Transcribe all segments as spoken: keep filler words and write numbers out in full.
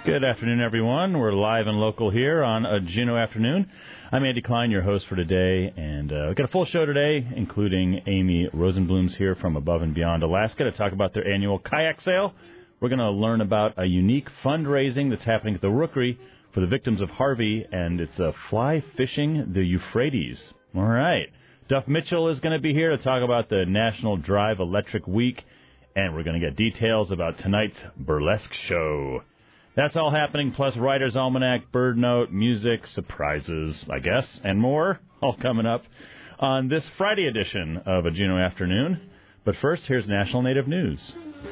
Good afternoon, everyone. We're live and local here on a Juneau afternoon. I'm Andy Klein, your host for today, and uh, we've got a full show today, including Amy Rosenblum's here from Above and Beyond Alaska to talk about their annual kayak sale. We're going to learn about a unique fundraising that's happening at the Rookery for the victims of Harvey, and it's uh, fly fishing the Euphrates. All right. Duff Mitchell is going to be here to talk about the National Drive Electric Week, and we're going to get details about tonight's burlesque show. That's all happening, plus Writer's Almanac, Bird Note, music, surprises, I guess, and more, all coming up on this Friday edition of a Juneau Afternoon. But first, here's National Native News.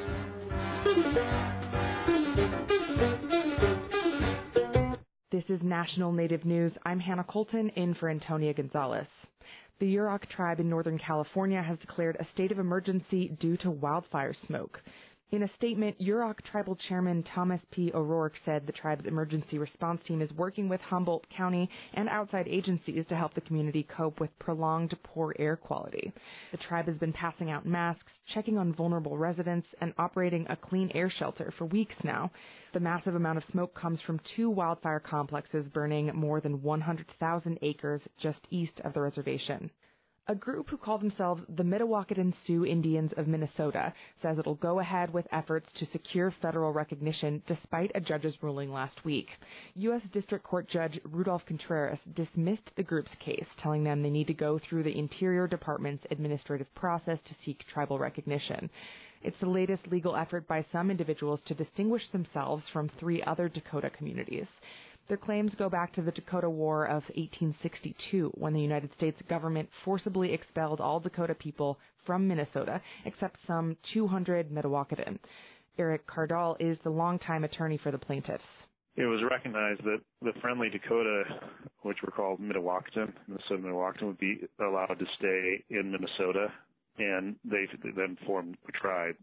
This is National Native News. I'm Hannah Colton, in for Antonia Gonzalez. The Yurok tribe in Northern California has declared a state of emergency due to wildfire smoke. In a statement, Yurok Tribal Chairman Thomas P. O'Rourke said the tribe's emergency response team is working with Humboldt County and outside agencies to help the community cope with prolonged poor air quality. The tribe has been passing out masks, checking on vulnerable residents, and operating a clean air shelter for weeks now. The massive amount of smoke comes from two wildfire complexes burning more than one hundred thousand acres just east of the reservation. A group who call themselves the Mdewakanton Sioux Indians of Minnesota says it'll go ahead with efforts to secure federal recognition despite a judge's ruling last week. U S District Court Judge Rudolph Contreras dismissed the group's case, telling them they need to go through the Interior Department's administrative process to seek tribal recognition. It's the latest legal effort by some individuals to distinguish themselves from three other Dakota communities. Their claims go back to the Dakota War of eighteen sixty-two, when the United States government forcibly expelled all Dakota people from Minnesota, except some two hundred Mdewakanton. Eric Cardall is the longtime attorney for the plaintiffs. It was recognized that the friendly Dakota, which were called Mdewakanton, Minnesota Mdewakanton, would be allowed to stay in Minnesota, and they then formed a tribe.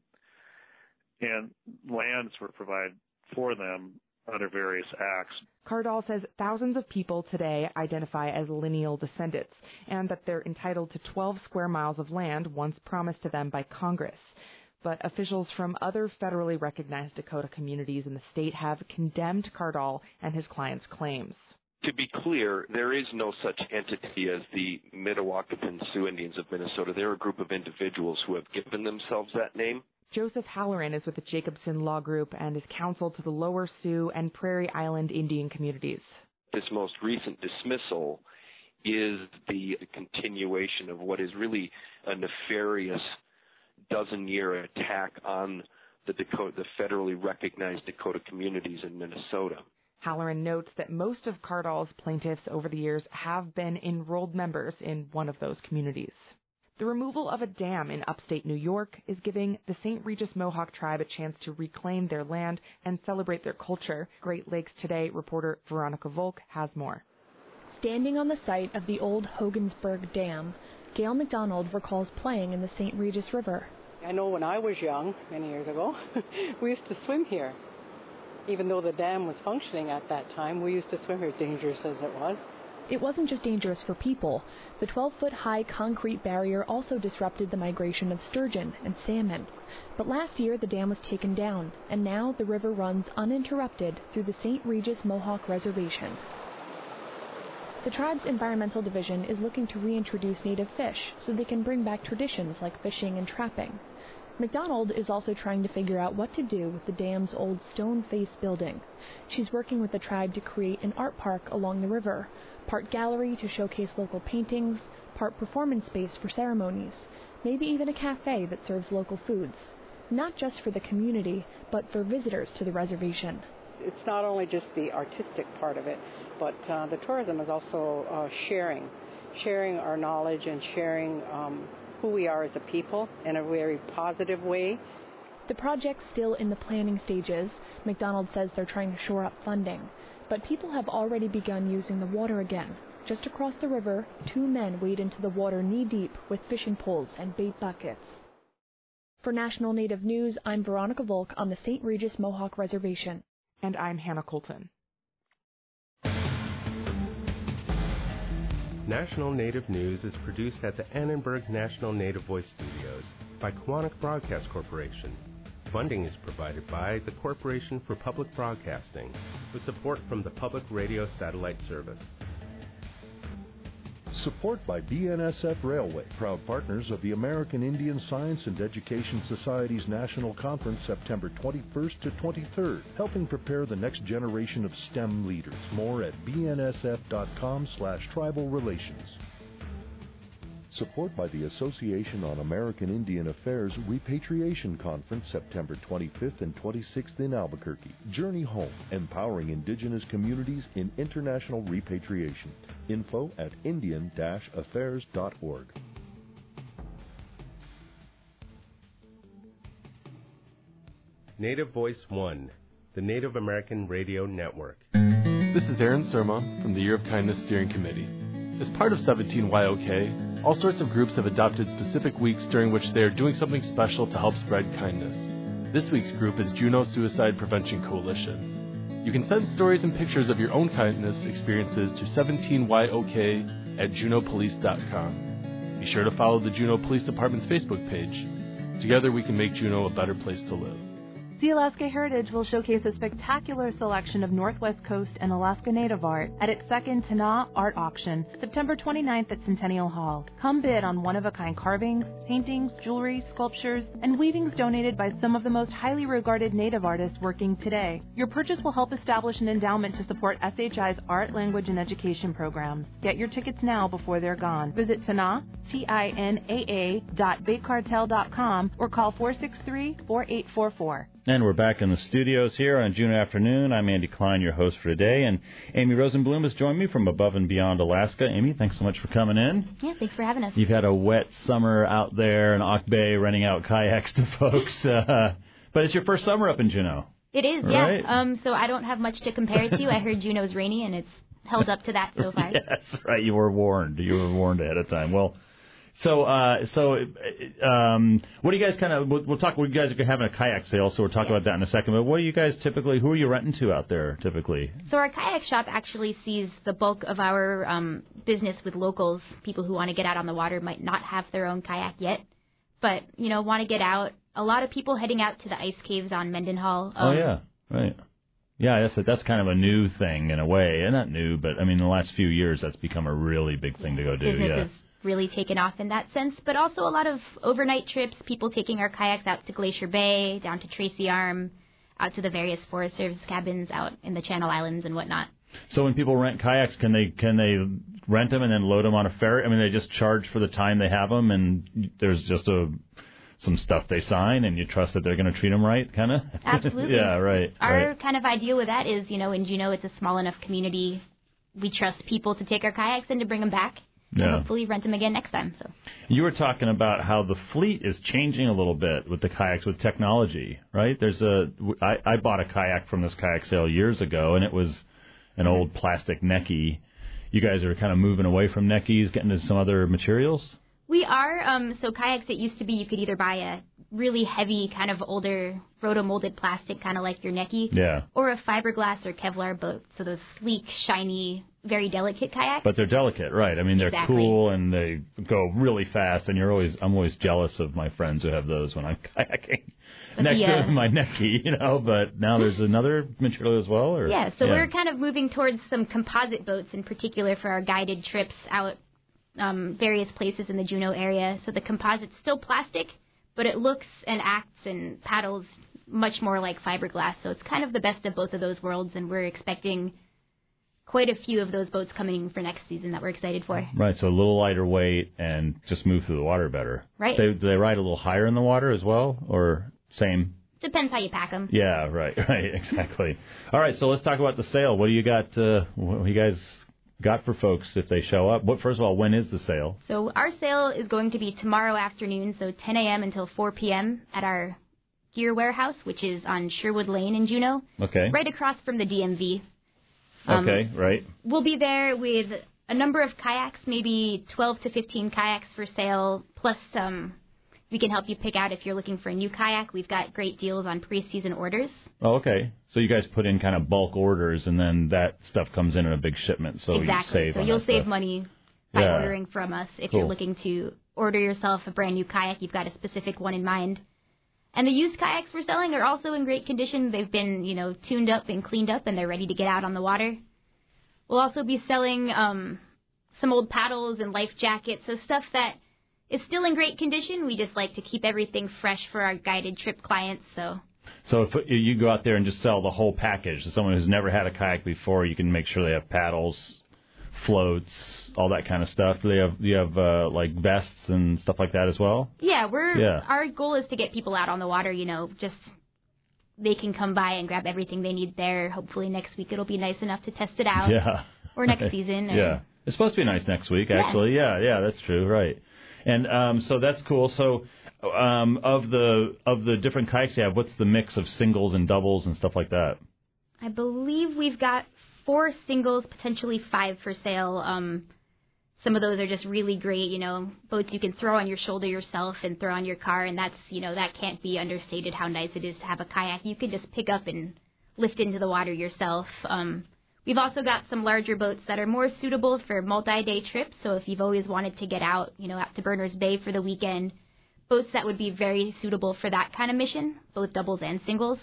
And lands were provided for them under various acts. Cardall says thousands of people today identify as lineal descendants and that they're entitled to twelve square miles of land once promised to them by Congress. But officials from other federally recognized Dakota communities in the state have condemned Cardall and his clients' claims. To be clear, there is no such entity as the Mdewakanton Sioux Indians of Minnesota. They're a group of individuals who have given themselves that name. Joseph Halloran is with the Jacobson Law Group and is counsel to the Lower Sioux and Prairie Island Indian communities. This most recent dismissal is the continuation of what is really a nefarious dozen-year attack on the Dakota, the federally recognized Dakota communities in Minnesota. Halloran notes that most of Cardall's plaintiffs over the years have been enrolled members in one of those communities. The removal of a dam in upstate New York is giving the Saint Regis Mohawk tribe a chance to reclaim their land and celebrate their culture. Great Lakes Today reporter Veronica Volk has more. Standing on the site of the old Hogansburg Dam, Gail McDonald recalls playing in the Saint Regis River. I know when I was young, many years ago, we used to swim here. Even though the dam was functioning at that time, we used to swim here, dangerous as it was. It wasn't just dangerous for people. The twelve-foot-high concrete barrier also disrupted the migration of sturgeon and salmon. But last year, the dam was taken down, and now the river runs uninterrupted through the Saint Regis Mohawk Reservation. The tribe's environmental division is looking to reintroduce native fish so they can bring back traditions like fishing and trapping. McDonald is also trying to figure out what to do with the dam's old stone face building. She's working with the tribe to create an art park along the river, part gallery to showcase local paintings, part performance space for ceremonies, maybe even a cafe that serves local foods, not just for the community, but for visitors to the reservation. It's not only just the artistic part of it, but uh, the tourism is also uh, sharing, sharing our knowledge and sharing um, who we are as a people in a very positive way. The project's still in the planning stages. McDonald says they're trying to shore up funding, but people have already begun using the water again. Just across the river, two men wade into the water knee-deep with fishing poles and bait buckets. For National Native News, I'm Veronica Volk on the Saint Regis Mohawk Reservation. And I'm Hannah Colton. National Native News is produced at the Annenberg National Native Voice Studios by Quantic Broadcast Corporation. Funding is provided by the Corporation for Public Broadcasting, with support from the Public Radio Satellite Service. Support by B N S F Railway, proud partners of the American Indian Science and Education Society's National Conference September twenty-first to twenty-third, helping prepare the next generation of STEM leaders. More at b n s f dot com slash tribal relations. Support by the Association on American Indian Affairs Repatriation Conference September twenty-fifth and twenty-sixth in Albuquerque. Journey Home, empowering indigenous communities in international repatriation. Info at indian dash affairs dot org. Native Voice One, the Native American Radio Network. This is Aaron Surma from the Year of Kindness Steering Committee. As part of seventeen Y O K, all sorts of groups have adopted specific weeks during which they are doing something special to help spread kindness. This week's group is Juneau Suicide Prevention Coalition. You can send stories and pictures of your own kindness experiences to seventeen Y O K at juneau police dot com. Be sure to follow the Juneau Police Department's Facebook page. Together we can make Juneau a better place to live. Sealaska Heritage will showcase a spectacular selection of Northwest Coast and Alaska Native art at its second Tanah Art Auction, September twenty-ninth at Centennial Hall. Come bid on one-of-a-kind carvings, paintings, jewelry, sculptures, and weavings donated by some of the most highly regarded Native artists working today. Your purchase will help establish an endowment to support S H I's art, language, and education programs. Get your tickets now before they're gone. Visit Tanaa, T I N A A dot bait cartel dot com or call four six three, four eight four four. And we're back in the studios here on June afternoon. I'm Andy Klein, your host for today, and Amy Rosenblum has joined me from Above and Beyond Alaska. Amy, thanks so much for coming in. Yeah, thanks for having us. You've had a wet summer out there in Auk Bay renting out kayaks to folks, uh, but it's your first summer up in Juneau. It is, right? yeah. Um, so I don't have much to compare it to. I heard Juneau's rainy, and it's held up to that so far. Yes, right. You were warned. You were warned ahead of time. Well, So, uh, so, um, what do you guys kind of? We'll, we'll talk. You guys are having a kayak sale, so we'll talk yes. about that in a second. But what do you guys typically? Who are you renting to out there typically? So our kayak shop actually sees the bulk of our um, business with locals. People who want to get out on the water might not have their own kayak yet, but you know want to get out. A lot of people heading out to the ice caves on Mendenhall. Um, oh yeah, right. Yeah, that's a, that's kind of a new thing in a way, and not new, but I mean, in the last few years, that's become a really big thing to go do. Business yeah. is really taken off in that sense, but also a lot of overnight trips, people taking our kayaks out to Glacier Bay, down to Tracy Arm, out to the various Forest Service cabins out in the Channel Islands and whatnot. So when people rent kayaks, can they can they rent them and then load them on a ferry? I mean, they just charge for the time they have them, and there's just a some stuff they sign, and you trust that they're going to treat them right, kind of? Absolutely. Yeah, right. Our right. kind of idea with that is, you know, in Juneau, it's a small enough community. We trust people to take our kayaks and to bring them back. Yeah. And hopefully rent them again next time. So you were talking about how the fleet is changing a little bit with the kayaks with technology, right? There's a I, I bought a kayak from this kayak sale years ago, and it was an old plastic Necky. You guys are kind of moving away from Neckys, getting into some other materials? We are. Um, so kayaks, it used to be you could either buy a really heavy kind of older roto-molded plastic, kind of like your Necky, yeah, or a fiberglass or Kevlar boat. So those sleek, shiny, very delicate kayaks. But they're delicate, right? I mean, they're exactly. cool and they go really fast. And you're always, I'm always jealous of my friends who have those when I'm kayaking but next the, uh, to my Necky, you know. But now there's another material as well, or yeah. So yeah. we're kind of moving towards some composite boats in particular for our guided trips out um, various places in the Juneau area. So the composite's still plastic, but it looks and acts and paddles much more like fiberglass. So it's kind of the best of both of those worlds, and we're expecting quite a few of those boats coming for next season that we're excited for. Right, so a little lighter weight and just move through the water better. Right. They, do they ride a little higher in the water as well, or same? Depends how you pack them. Yeah, right, right, exactly. All right, so let's talk about the sale. What do you got? Uh, what do you guys got for folks if they show up? What, first of all, when is the sale? So our sale is going to be tomorrow afternoon, so ten a.m. until four p.m. at our gear warehouse, which is on Sherwood Lane in Juneau. Okay. Right across from the D M V. Um, okay, right. We'll be there with a number of kayaks, maybe twelve to fifteen kayaks for sale, plus um, we can help you pick out if you're looking for a new kayak. We've got great deals on pre-season orders. Oh, okay. So you guys put in kind of bulk orders, and then that stuff comes in in a big shipment, so exactly. you save so on you'll that save stuff. money by yeah. ordering from us. If cool. you're looking to order yourself a brand new kayak, you've got a specific one in mind. And the used kayaks we're selling are also in great condition. They've been, you know, tuned up and cleaned up, and they're ready to get out on the water. We'll also be selling um, some old paddles and life jackets, so stuff that is still in great condition. We just like to keep everything fresh for our guided trip clients. So So if you go out there and just sell the whole package to someone who's never had a kayak before, you can make sure they have paddles, floats, all that kind of stuff. Do they have, do you have uh, like vests and stuff like that as well? Yeah, we're Yeah. our goal is to get people out on the water, you know, just they can come by and grab everything they need there. Hopefully next week it'll be nice enough to test it out. Yeah. Or next season. Or, yeah. It's supposed to be nice next week, actually. Yeah, yeah, yeah that's true, right. And um, so that's cool. So um, of the of the different kayaks you have, what's the mix of singles and doubles and stuff like that? I believe we've got four singles, potentially five for sale. Um, some of those are just really great, you know, boats you can throw on your shoulder yourself and throw on your car, and that's, you know, that can't be understated how nice it is to have a kayak. You can just pick up and lift into the water yourself. Um, we've also got some larger boats that are more suitable for multi-day trips, so if you've always wanted to get out, you know, out to Berners Bay for the weekend, boats that would be very suitable for that kind of mission, both doubles and singles.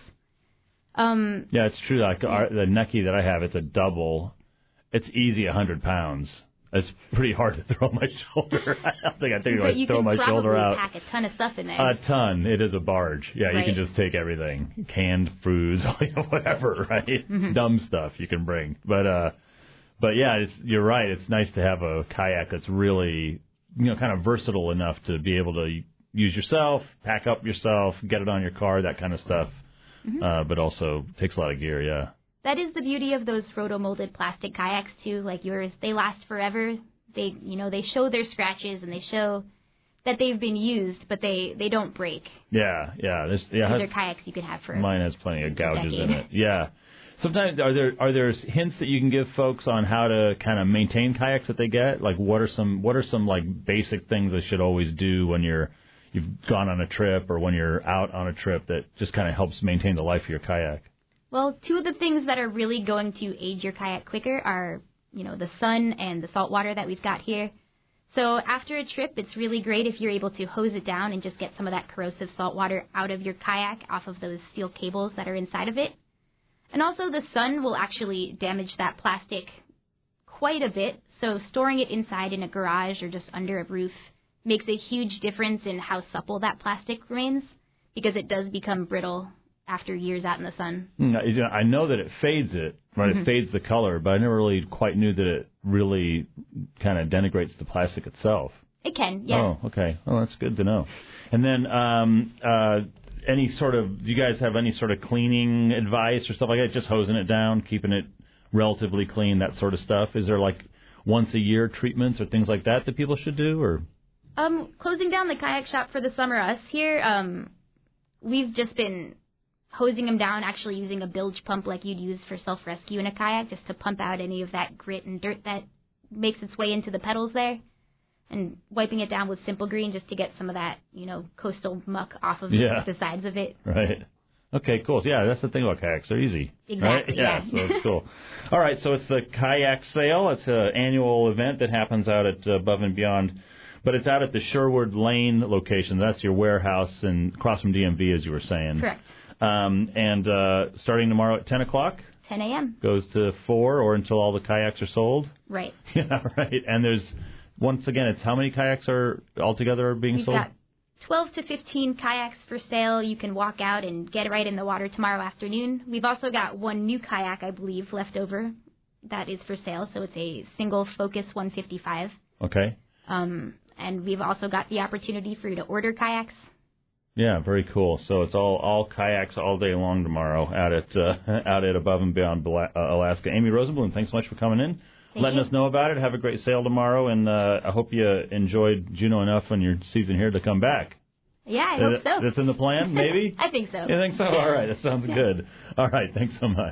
Um, yeah, it's true. Like our, the Necky that I have, it's a double. It's easy one hundred pounds. It's pretty hard to throw on my shoulder. I don't think I think I throw my shoulder out. But you can probably pack a ton of stuff in there. A ton. It is a barge. Yeah, right. You can just take everything, canned foods, whatever, right? Mm-hmm. Dumb stuff you can bring. But uh, but yeah, it's, you're right. It's nice to have a kayak that's really, you know, kind of versatile enough to be able to use yourself, pack up yourself, get it on your car, that kind of stuff. Mm-hmm. Uh, but also takes a lot of gear. Yeah. That is the beauty of those roto-molded plastic kayaks, too, like yours. They last forever. They, you know, they show their scratches and they show that they've been used, but they, they don't break. Yeah, yeah. There's, yeah These has, are kayaks you can have for Mine has plenty of gouges decade. in it. Yeah. Sometimes, are there are there hints that you can give folks on how to kind of maintain kayaks that they get? Like, what are some what are some like basic things they should always do when you're you've gone on a trip or when you're out on a trip that just kind of helps maintain the life of your kayak? Well, two of the things that are really going to age your kayak quicker are, you know, the sun and the salt water that we've got here. So after a trip, it's really great if you're able to hose it down and just get some of that corrosive salt water out of your kayak off of those steel cables that are inside of it. And also the sun will actually damage that plastic quite a bit. So storing it inside in a garage or just under a roof makes a huge difference in how supple that plastic remains because it does become brittle after years out in the sun. I know that it fades it, right? Mm-hmm. It fades the color, but I never really quite knew that it really kind of denigrates the plastic itself. It can, yeah. Oh, okay. Well, that's good to know. And then um, uh, any sort of, do you guys have any sort of cleaning advice or stuff like that? Just hosing it down, keeping it relatively clean, that sort of stuff? Is there like once a year treatments or things like that that people should do? Or um, closing down the kayak shop for the summer, us here, um, we've just been hosing them down, actually using a bilge pump like you'd use for self-rescue in a kayak just to pump out any of that grit and dirt that makes its way into the pedals there, and wiping it down with Simple Green just to get some of that, you know, coastal muck off of yeah. the sides of it. Right. Okay, cool. Yeah, that's the thing about kayaks. They're easy. Exactly, right? Yeah, yeah. So it's cool. All right, so it's the kayak sale. It's an annual event that happens out at uh, Above and Beyond, but it's out at the Sherwood Lane location. That's your warehouse and across from D M V, as you were saying. Correct. Um, and uh, starting tomorrow at ten o'clock? ten a.m. Goes to four or until all the kayaks are sold? Right. Yeah, right. And there's, once again, it's how many kayaks are altogether are being We've sold? We've got twelve to fifteen kayaks for sale. You can walk out and get right in the water tomorrow afternoon. We've also got one new kayak, I believe, left over that is for sale. So it's a single Focus one fifty-five. Okay. Um, and we've also got the opportunity for you to order kayaks. Yeah, very cool. So it's all all kayaks all day long tomorrow out at uh, out at Above and Beyond Alaska. Amy Rosenblum, thanks so much for coming in, Thank letting you. us know about it. Have a great sale tomorrow, and uh, I hope you enjoyed Juneau enough on your season here to come back. Yeah, I uh, hope so. That's in the plan, maybe? I think so. You think so? All right, that sounds yeah. good. All right, thanks so much.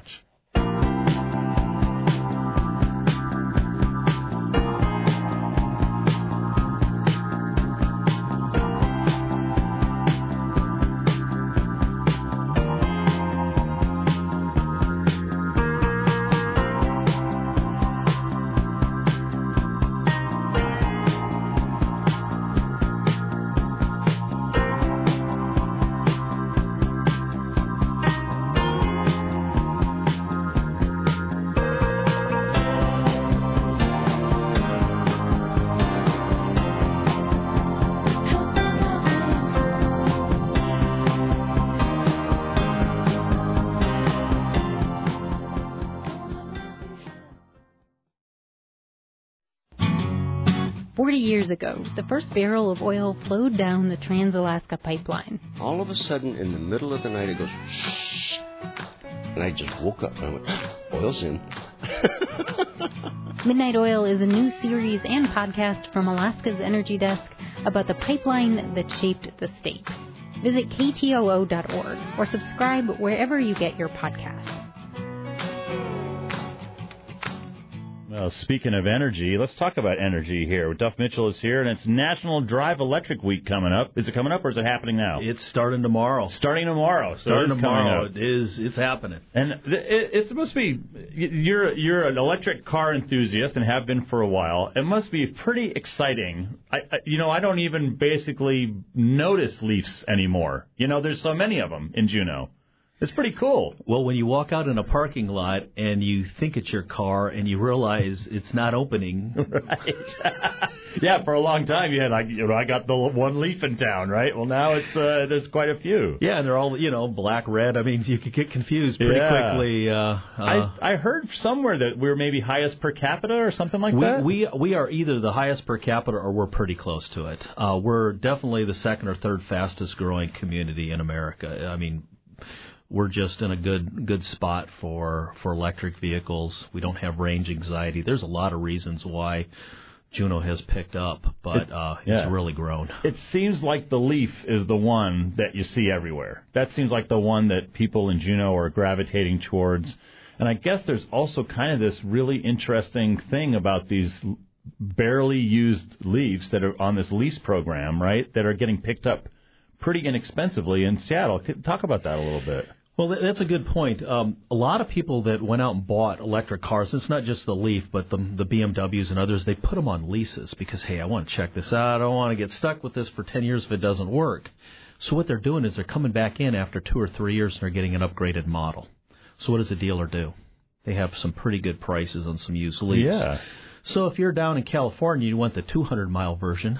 Forty years ago, the first barrel of oil flowed down the Trans-Alaska Pipeline. All of a sudden, in the middle of the night, it goes, shh. And I just woke up and I went, oil's in. Midnight Oil is a new series and podcast from Alaska's Energy Desk about the pipeline that shaped the state. Visit K T O O dot org or subscribe wherever you get your podcasts. Well, speaking of energy, let's talk about energy here. Duff Mitchell is here, and it's National Drive Electric Week coming up. Is it coming up, or is it happening now? It's starting tomorrow. Starting tomorrow. So starting it's tomorrow. It is. It's happening. And it, it's supposed to be. You're you're an electric car enthusiast and have been for a while. It must be pretty exciting. I, I you know I don't even basically notice Leafs anymore. You know, there's so many of them in Juneau. It's pretty cool. Well, when you walk out in a parking lot and you think it's your car and you realize it's not opening. Right. Yeah, for a long time you had like, you know, I got the one Leaf in town, right? Well, now it's uh, there's quite a few. Yeah, and they're all, you know, black, red. I mean, you could get confused pretty yeah. quickly. Uh, uh, I I heard somewhere that we were maybe highest per capita or something like we, that. We we are either the highest per capita or we're pretty close to it. Uh, we're definitely the second or third fastest growing community in America. I mean, we're just in a good good spot for, for electric vehicles. We don't have range anxiety. There's a lot of reasons why Juneau has picked up, but uh, yeah. it's really grown. It seems like the Leaf is the one that you see everywhere. That seems like the one that people in Juneau are gravitating towards. And I guess there's also kind of this really interesting thing about these barely used Leafs that are on this lease program, right, that are getting picked up pretty inexpensively in Seattle. Talk about that a little bit. Well, that's a good point. Um, a lot of people that went out and bought electric cars, it's not just the Leaf, but the, the B M Ws and others, they put them on leases because, hey, I want to check this out. I don't want to get stuck with this for ten years if it doesn't work. So what they're doing is they're coming back in after two or three years and they're getting an upgraded model. So what does the dealer do? They have some pretty good prices on some used Leafs. Yeah. So if you're down in California, you want the two hundred mile version,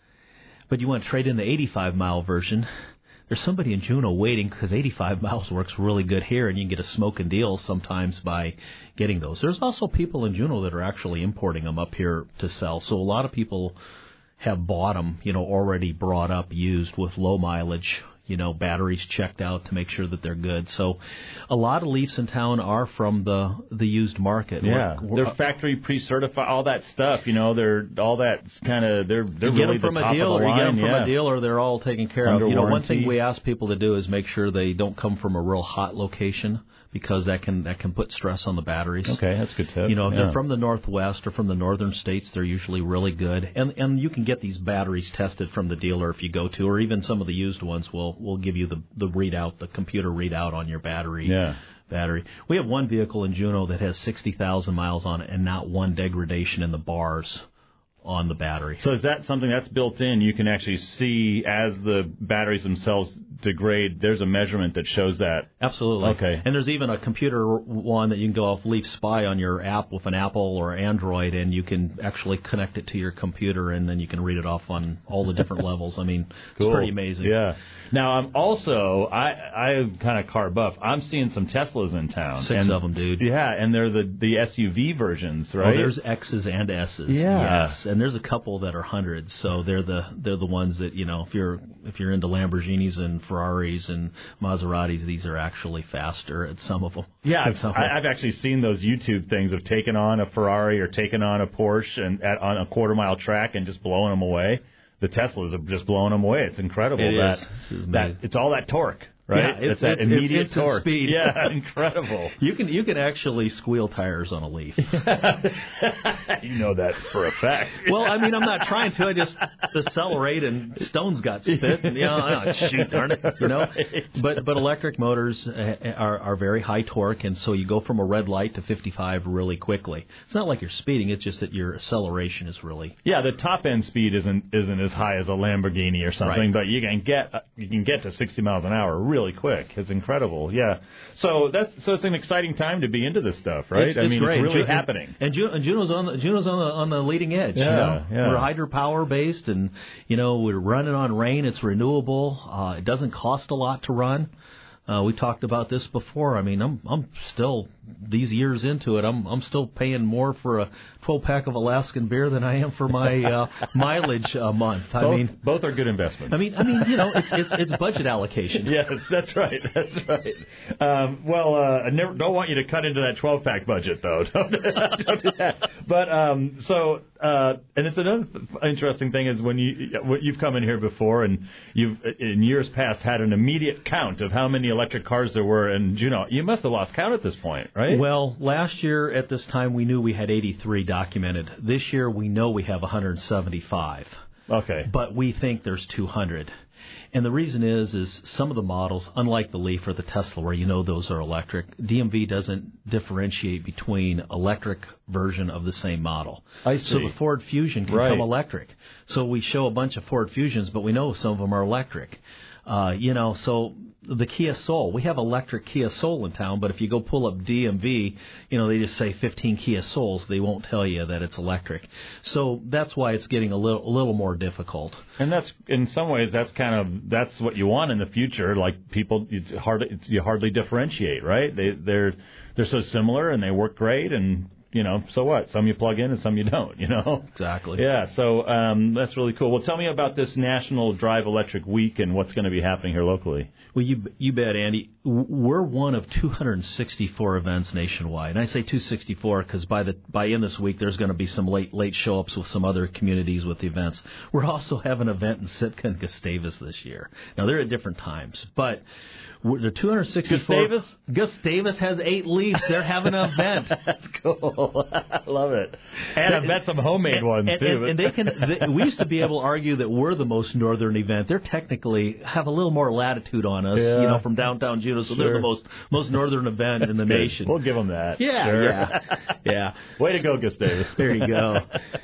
but you want to trade in the eighty-five mile version, there's somebody in Juneau waiting because eighty-five miles works really good here, and you can get a smoking deal sometimes by getting those. There's also people in Juneau that are actually importing them up here to sell. So a lot of people have bought them, you know, already brought up, used with low mileage, you know, batteries checked out to make sure that they're good. So a lot of Leafs in town are from the the used market. Yeah, we're, we're, they're factory pre-certified, all that stuff. You know, they're all that's kind of they're they're you get really them from the a top dealer, of the line. You get them from yeah. a dealer, they're all taken care Under of. You know, warranty. one thing we ask people to do is make sure they don't come from a real hot location, because that can that can put stress on the batteries. Okay, that's a good tip. You know, if yeah. they're from the Northwest or from the northern states, they're usually really good. And and you can get these batteries tested from the dealer if you go to, or even some of the used ones will will give you the the readout, the computer readout on your battery. Yeah. Battery. We have one vehicle in Juneau that has sixty thousand miles on it and not one degradation in the bars on the battery. So is that something that's built in? You can actually see as the batteries themselves degrade, there's a measurement that shows that? Absolutely. Okay. And there's even a computer one that you can go off Leaf Spy on your app with an Apple or Android, and you can actually connect it to your computer, and then you can read it off on all the different levels. I mean, cool. It's pretty amazing. Yeah. Now, I'm also, I, I'm kind of car buff. I'm seeing some Teslas in town. Six and, of them, dude. Yeah, and they're the, the S U V versions, right? Oh, there's X's and S's. Yeah. Yes. And there's a couple that are hundreds, so they're the they're the ones that, you know, if you're if you're into Lamborghinis and Ferraris and Maseratis, these are actually faster at some of them. Yeah, I've, I, I've actually seen those YouTube things of taking on a Ferrari or taking on a Porsche and at, on a quarter mile track and just blowing them away. The Teslas are just blowing them away. It's incredible. It that, is. This is that it's all that torque. Right, yeah, it's, it's that it's, immediate it's torque. Speed. Yeah, incredible. You can you can actually squeal tires on a Leaf. You know that for a fact. Well, I mean, I'm not trying to. I just decelerate and stones got spit. And, you know, oh, shoot, darn it. You know, Right. but but electric motors are are very high torque, and so you go from a red light to fifty-five really quickly. It's not like you're speeding. It's just that your acceleration is really. Yeah, the top end speed isn't isn't as high as a Lamborghini or something, Right. but you can get you can get to sixty miles an hour really quick. It's incredible. Yeah. So that's so it's an exciting time to be into this stuff, right? It's, I it's mean, great. it's really and, happening. And, Ju- and Juneau's on the Juneau's on the on the leading edge. Yeah, you know? yeah. We're hydropower based, and you know we're running on rain. It's renewable. Uh, it doesn't cost a lot to run. Uh, we talked about this before. I mean, I'm I'm still these years into it. I'm I'm still paying more for a twelve pack of Alaskan beer than I am for my uh, mileage a month. I both, mean, both are good investments. I mean, I mean, you know, it's it's it's budget allocation. Yes, that's right. That's right. Um, well, uh, I never don't want you to cut into that twelve pack budget though. Don't, don't do that. But um, so uh, and it's another interesting thing is when you when you've come in here before and you've in years past had an immediate count of how many electric cars there were in Juneau. You must have lost count at this point, right? Well, last year at this time we knew we had eighty-three documented. This year we know we have one hundred seventy-five. Okay. But we think there's two hundred. And the reason is, is some of the models, unlike the Leaf or the Tesla, where you know those are electric, D M V doesn't differentiate between electric version of the same model. I see. So the Ford Fusion can right. come electric. So we show a bunch of Ford Fusions, but we know some of them are electric. Uh, you know, so the Kia Soul, we have electric Kia Soul in town, but if you go pull up D M V, you know, they just say fifteen Kia Souls. They won't tell you that it's electric. So that's why it's getting a little, a little more difficult. And that's, in some ways, that's kind of, that's what you want in the future. Like people, it's hard, it's, you hardly differentiate, right? They, they're, they're so similar and they work great and, you know, so what? Some you plug in and some you don't, you know? Exactly. Yeah, so um, that's really cool. Well, tell me about this National Drive Electric Week and what's going to be happening here locally. Well, you you bet, Andy. We're one of two hundred sixty-four events nationwide. And I say two hundred sixty-four because by the by in this week there's going to be some late late show-ups with some other communities with the events. We're also having an event in Sitka and Gustavus this year. Now, they're at different times, but we're, the two hundred sixty-four... Gustavus? Gustavus has eight leaves. They're having an event. That's cool. I love it. And I've met some homemade and, ones, and, too. And, and they can. They, we used to be able to argue that we're the most northern event. They're technically have a little more latitude on us, yeah. you know, from downtown Juneau, so sure. they're the most most northern event in the good. nation. We'll give them that. Yeah, sure. yeah, yeah. Way to go, Gustavus. There you go.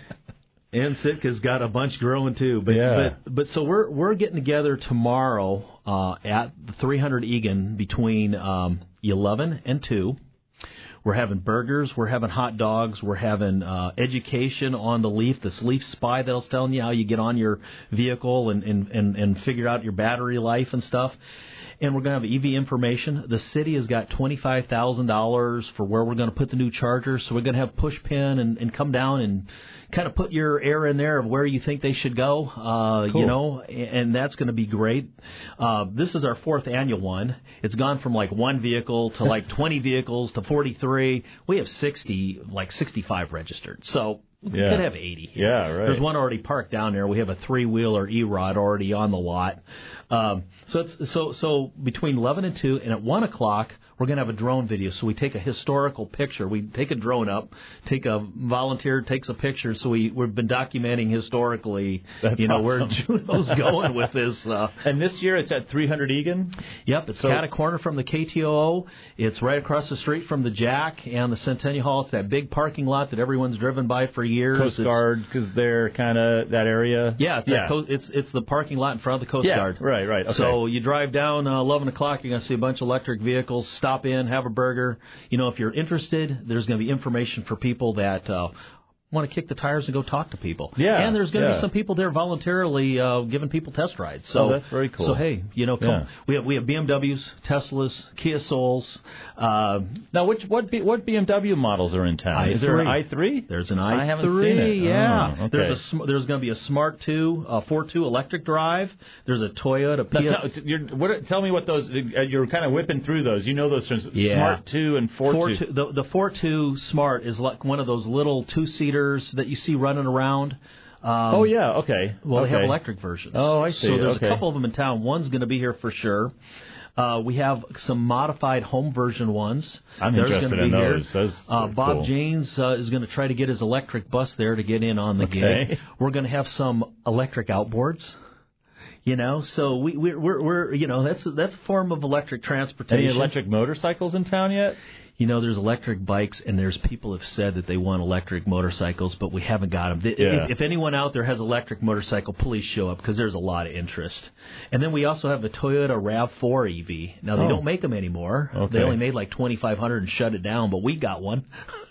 And Sitka's got a bunch growing too, but yeah. but but so we're we're getting together tomorrow uh, at the three hundred Egan between um, eleven and two. We're having burgers, we're having hot dogs, we're having uh, education on the Leaf, this Leaf Spy that I was telling you how you get on your vehicle and and and, and figure out your battery life and stuff. And we're going to have E V information. The city has got twenty-five thousand dollars for where we're going to put the new charger. So we're going to have push pin and, and come down and kind of put your air in there of where you think they should go, uh, cool. you know, and that's going to be great. Uh, this is our fourth annual one. It's gone from like one vehicle to like twenty vehicles to forty-three. We have sixty, like sixty-five registered. So we yeah. could have eighty here. Yeah, right. There's one already parked down there. We have a three-wheeler E-Rod already on the lot. Um, so it's so so between eleven and two, and at one o'clock we're going to have a drone video. So we take a historical picture. We take a drone up, take a volunteer takes a picture. So we we've been documenting historically, That's you know, awesome. where Juneau's going with this. Uh, and this year it's at three hundred Egan. Yep, it's so, cat a corner from the K T O O. It's right across the street from the Jack and the Centennial Hall. It's that big parking lot that everyone's driven by for years. Coast Guard, because they're kind of that area. Yeah, it's, yeah. that co- it's it's the parking lot in front of the Coast yeah, Guard. Right, right. Okay. So you drive down uh, eleven o'clock, you're going to see a bunch of electric vehicles. Stop in, have a burger. You know, if you're interested, there's going to be information for people that uh, want to kick the tires and go talk to people. Yeah, and there's going to yeah. be some people there voluntarily uh, giving people test rides. So oh, that's very cool. So hey, you know, come, yeah. we have we have B M Ws, Teslas, Kia Souls. Uh, now, which what B, what B M W models are in town? i three. Is there an i three? There's an i three. I haven't seen it. Yeah. Oh, okay. There's a sm- there's going to be a Smart two, uh, four two electric drive. There's a Toyota. P- now, tell, you're, what, tell me what those. You're kind of whipping through those. You know those terms. Yeah. Smart two and four two. The the four two Smart is like one of those little two seaters that you see running around. Um, oh yeah, okay. Well, okay. they have electric versions. Oh, I see. So there's okay. a couple of them in town. One's going to be here for sure. Uh, we have some modified home version ones. I'm There's interested gonna be in here. those. those uh, Bob cool. Janes uh, is going to try to get his electric bus there to get in on the okay. gig. We're going to have some electric outboards. You know, so we we're, we're we're you know that's that's a form of electric transportation. Any electric motorcycles in town yet? You know, there's electric bikes, and there's people have said that they want electric motorcycles, but we haven't got them. Yeah. If, if anyone out there has electric motorcycle, please show up because there's a lot of interest. And then we also have the Toyota RAV four E V. Now, they oh. don't make them anymore. Okay. They only made like twenty-five hundred and shut it down, but we got one.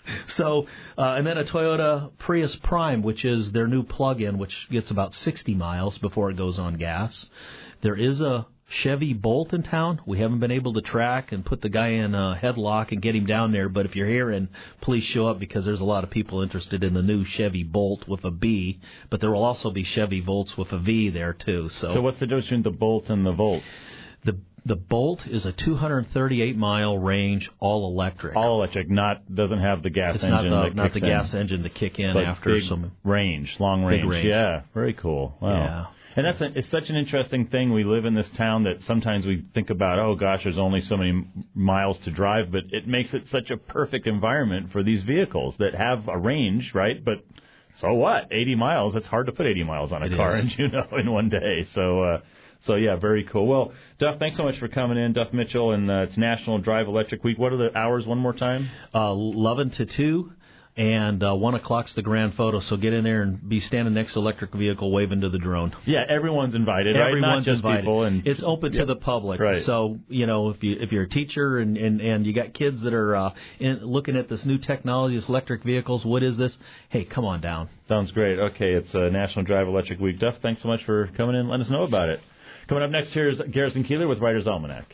So, uh, and then a Toyota Prius Prime, which is their new plug-in, which gets about sixty miles before it goes on gas. There is a Chevy Bolt in town. We haven't been able to track and put the guy in a headlock and get him down there, but if you're hearing, please show up because there's a lot of people interested in the new Chevy Bolt with a B, but there will also be Chevy Volts with a V there too. So, so what's the difference between the Bolt and the Volt? The the Bolt is a two hundred thirty-eight mile range, all electric. All electric, not doesn't have the gas it's engine. Not the, that not kicks the in. gas engine to kick in but after big some range, long range. range. Yeah, very cool. Wow. Yeah. And that's a, it's such an interesting thing. We live in this town that sometimes we think about, oh gosh, there's only so many miles to drive, but it makes it such a perfect environment for these vehicles that have a range, right? But so what? eighty miles? It's hard to put eighty miles on a it car is. in Juneau in one day. So, uh, so yeah, very cool. Well, Duff, thanks so much for coming in, Duff Mitchell, and uh, it's National Drive Electric Week. What are the hours one more time? Uh, eleven to two. And uh, one o'clock's the grand photo, so get in there and be standing next to an electric vehicle waving to the drone. Yeah, everyone's invited, right? Everyone's Not just invited. people. And it's open yeah. to the public. Right. So, you know, if, you, if you're a teacher and, and, and you got kids that are uh, in, looking at this new technology, this electric vehicles, what is this? Hey, come on down. Sounds great. Okay, it's uh, National Drive Electric Week. Duff, thanks so much for coming in and letting us know about it. Coming up next here is Garrison Keillor with Writer's Almanac.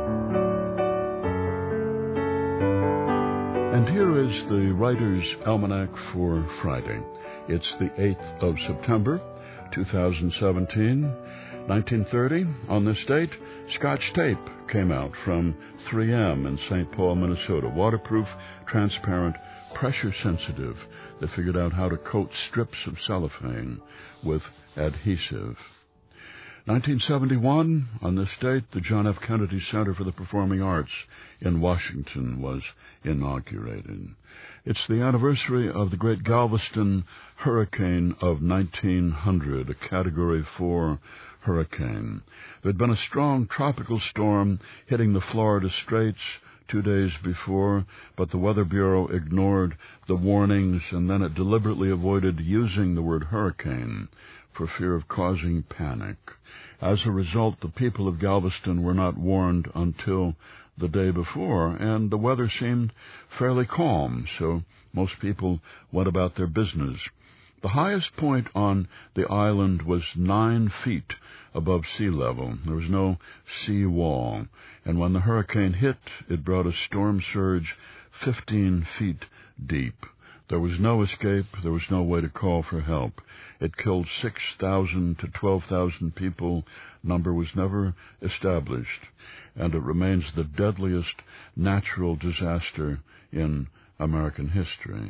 And here is the Writer's Almanac for Friday. It's the eighth of September, two thousand seventeen. nineteen thirty, on this date, Scotch tape came out from three M in Saint Paul, Minnesota. Waterproof, transparent, pressure-sensitive. They figured out how to coat strips of cellophane with adhesive. nineteen seventy-one, on this date, the John F. Kennedy Center for the Performing Arts in Washington was inaugurated. It's the anniversary of the great Galveston hurricane of nineteen hundred, a Category four hurricane. There had been a strong tropical storm hitting the Florida Straits two days before, but the Weather Bureau ignored the warnings, and then it deliberately avoided using the word hurricane for fear of causing panic. As a result, the people of Galveston were not warned until the day before, and the weather seemed fairly calm, so most people went about their business. The highest point on the island was nine feet above sea level. There was no sea wall, and when the hurricane hit, it brought a storm surge fifteen feet deep. There was no escape. There was no way to call for help. It killed six thousand to twelve thousand people. Number was never established, and it remains the deadliest natural disaster in American history.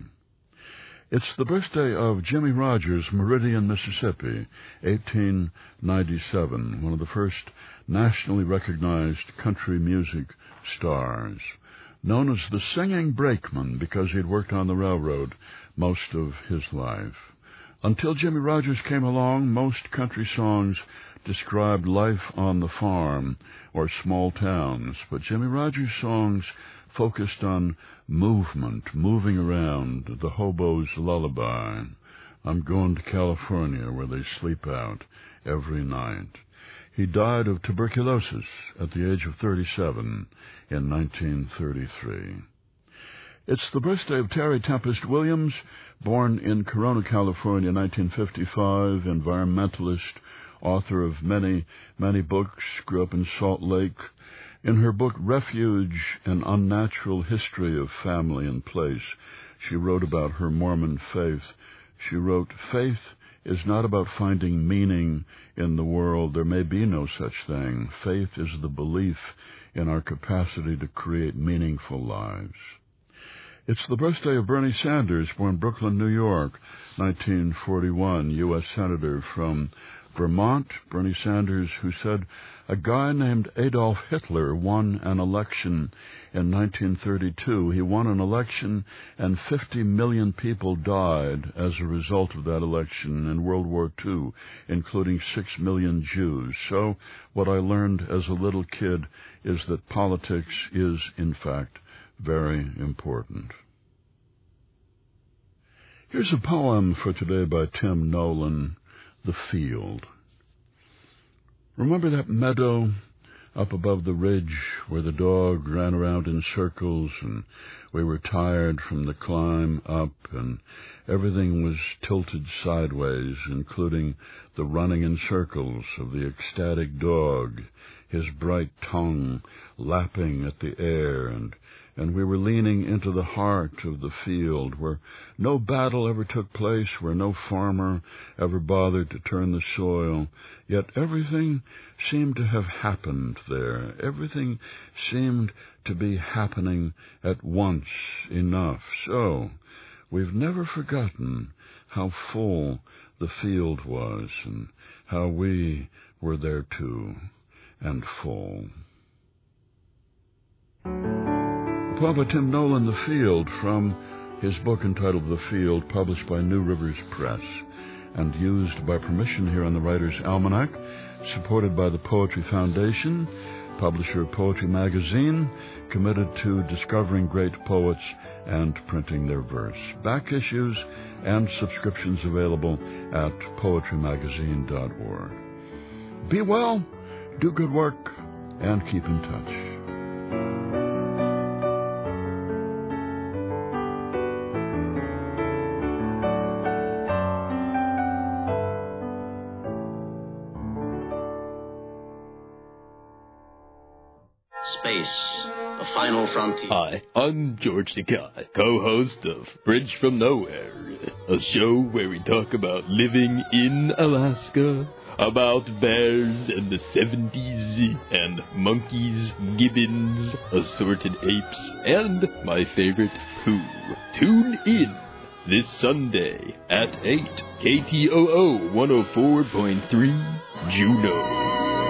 It's the birthday of Jimmie Rodgers, Meridian, Mississippi, eighteen ninety-seven, one of the first nationally recognized country music stars. Known as the Singing Brakeman because he'd worked on the railroad most of his life. Until Jimmie Rodgers came along, most country songs described life on the farm or small towns, but Jimmie Rodgers' songs focused on movement, moving around, the hobo's lullaby. I'm going to California where they sleep out every night. He died of tuberculosis at the age of thirty-seven in nineteen thirty-three. It's the birthday of Terry Tempest Williams, born in Corona, California, nineteen fifty-five, environmentalist, author of many, many books, grew up in Salt Lake. In her book, Refuge, An Unnatural History of Family and Place, she wrote about her Mormon faith. She wrote, "Faith is not about finding meaning in the world. There may be no such thing. Faith is the belief in our capacity to create meaningful lives." It's the birthday of Bernie Sanders, born Brooklyn, New York, nineteen forty-one, U S Senator from Vermont. Bernie Sanders, who said a guy named Adolf Hitler won an election in nineteen thirty-two. He won an election and fifty million people died as a result of that election in World War Two, including six million Jews. So what I learned as a little kid is that politics is, in fact, very important. Here's a poem for today by Tim Nolan, The Field. Remember that meadow up above the ridge where the dog ran around in circles, and we were tired from the climb up, and everything was tilted sideways, including the running in circles of the ecstatic dog, his bright tongue lapping at the air, and and we were leaning into the heart of the field where no battle ever took place, where no farmer ever bothered to turn the soil, yet everything seemed to have happened there. Everything seemed to be happening at once enough. So we've never forgotten how full the field was, and how we were there too, and full. Papa Tim Nolan, The Field, from his book entitled The Field, published by New Rivers Press, and used by permission here on the Writer's Almanac, supported by the Poetry Foundation, publisher of Poetry Magazine, committed to discovering great poets and printing their verse. Back issues and subscriptions available at poetry magazine dot org. Be well, do good work, and keep in touch. Space, the final frontier. Hi, I'm George Takei, co-host of Bridge from Nowhere, a show where we talk about living in Alaska, about bears and the seventies, and monkeys, gibbons, assorted apes, and my favorite, poo. Tune in this Sunday at eight, K T O O one oh four point three, Juneau.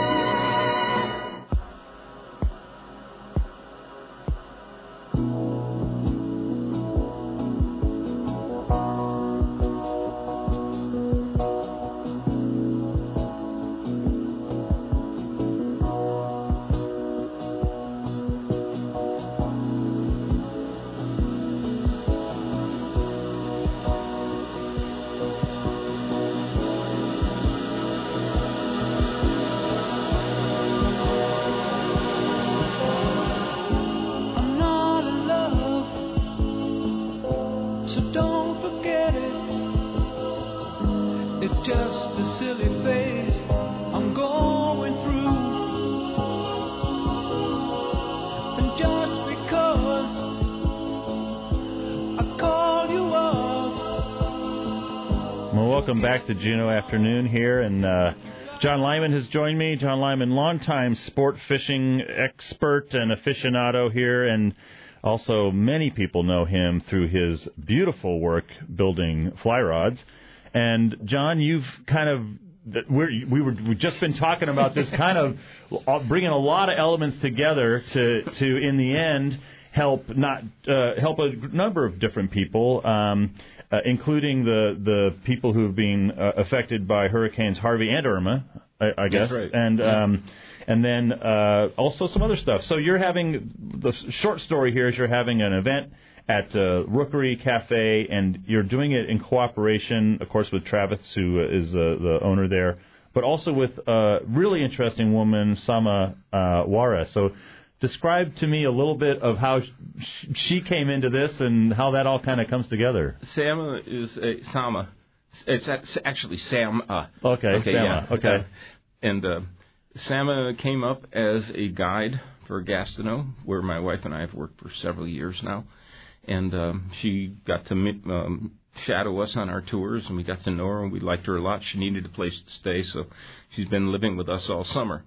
Welcome back to Juneau Afternoon here, and uh, John Lyman has joined me. John Lyman, longtime sport fishing expert and aficionado here, and also many people know him through his beautiful work building fly rods. And John, you've kind of we're, we were we've just been talking about this kind of bringing a lot of elements together to to in the end help not uh, help a number of different people. Um, Uh, including the, the people who have been uh, affected by Hurricanes Harvey and Irma, I, I guess, That's right. and yeah. um, and then uh, also some other stuff. So you're having, the short story here is you're having an event at uh, Rookery Cafe, and you're doing it in cooperation, of course, with Travis, who is uh, the owner there, but also with a really interesting woman, Sama uh, Juarez. So describe to me a little bit of how she came into this and how that all kind of comes together. Sama is a Sama. It's actually Sam. Uh, okay, okay, Sama. Yeah. Okay. Uh, and uh, Sama came up as a guide for Gastineau, where my wife and I have worked for several years now. And um, she got to um, shadow us on our tours, and we got to know her, and we liked her a lot. She needed a place to stay, so she's been living with us all summer.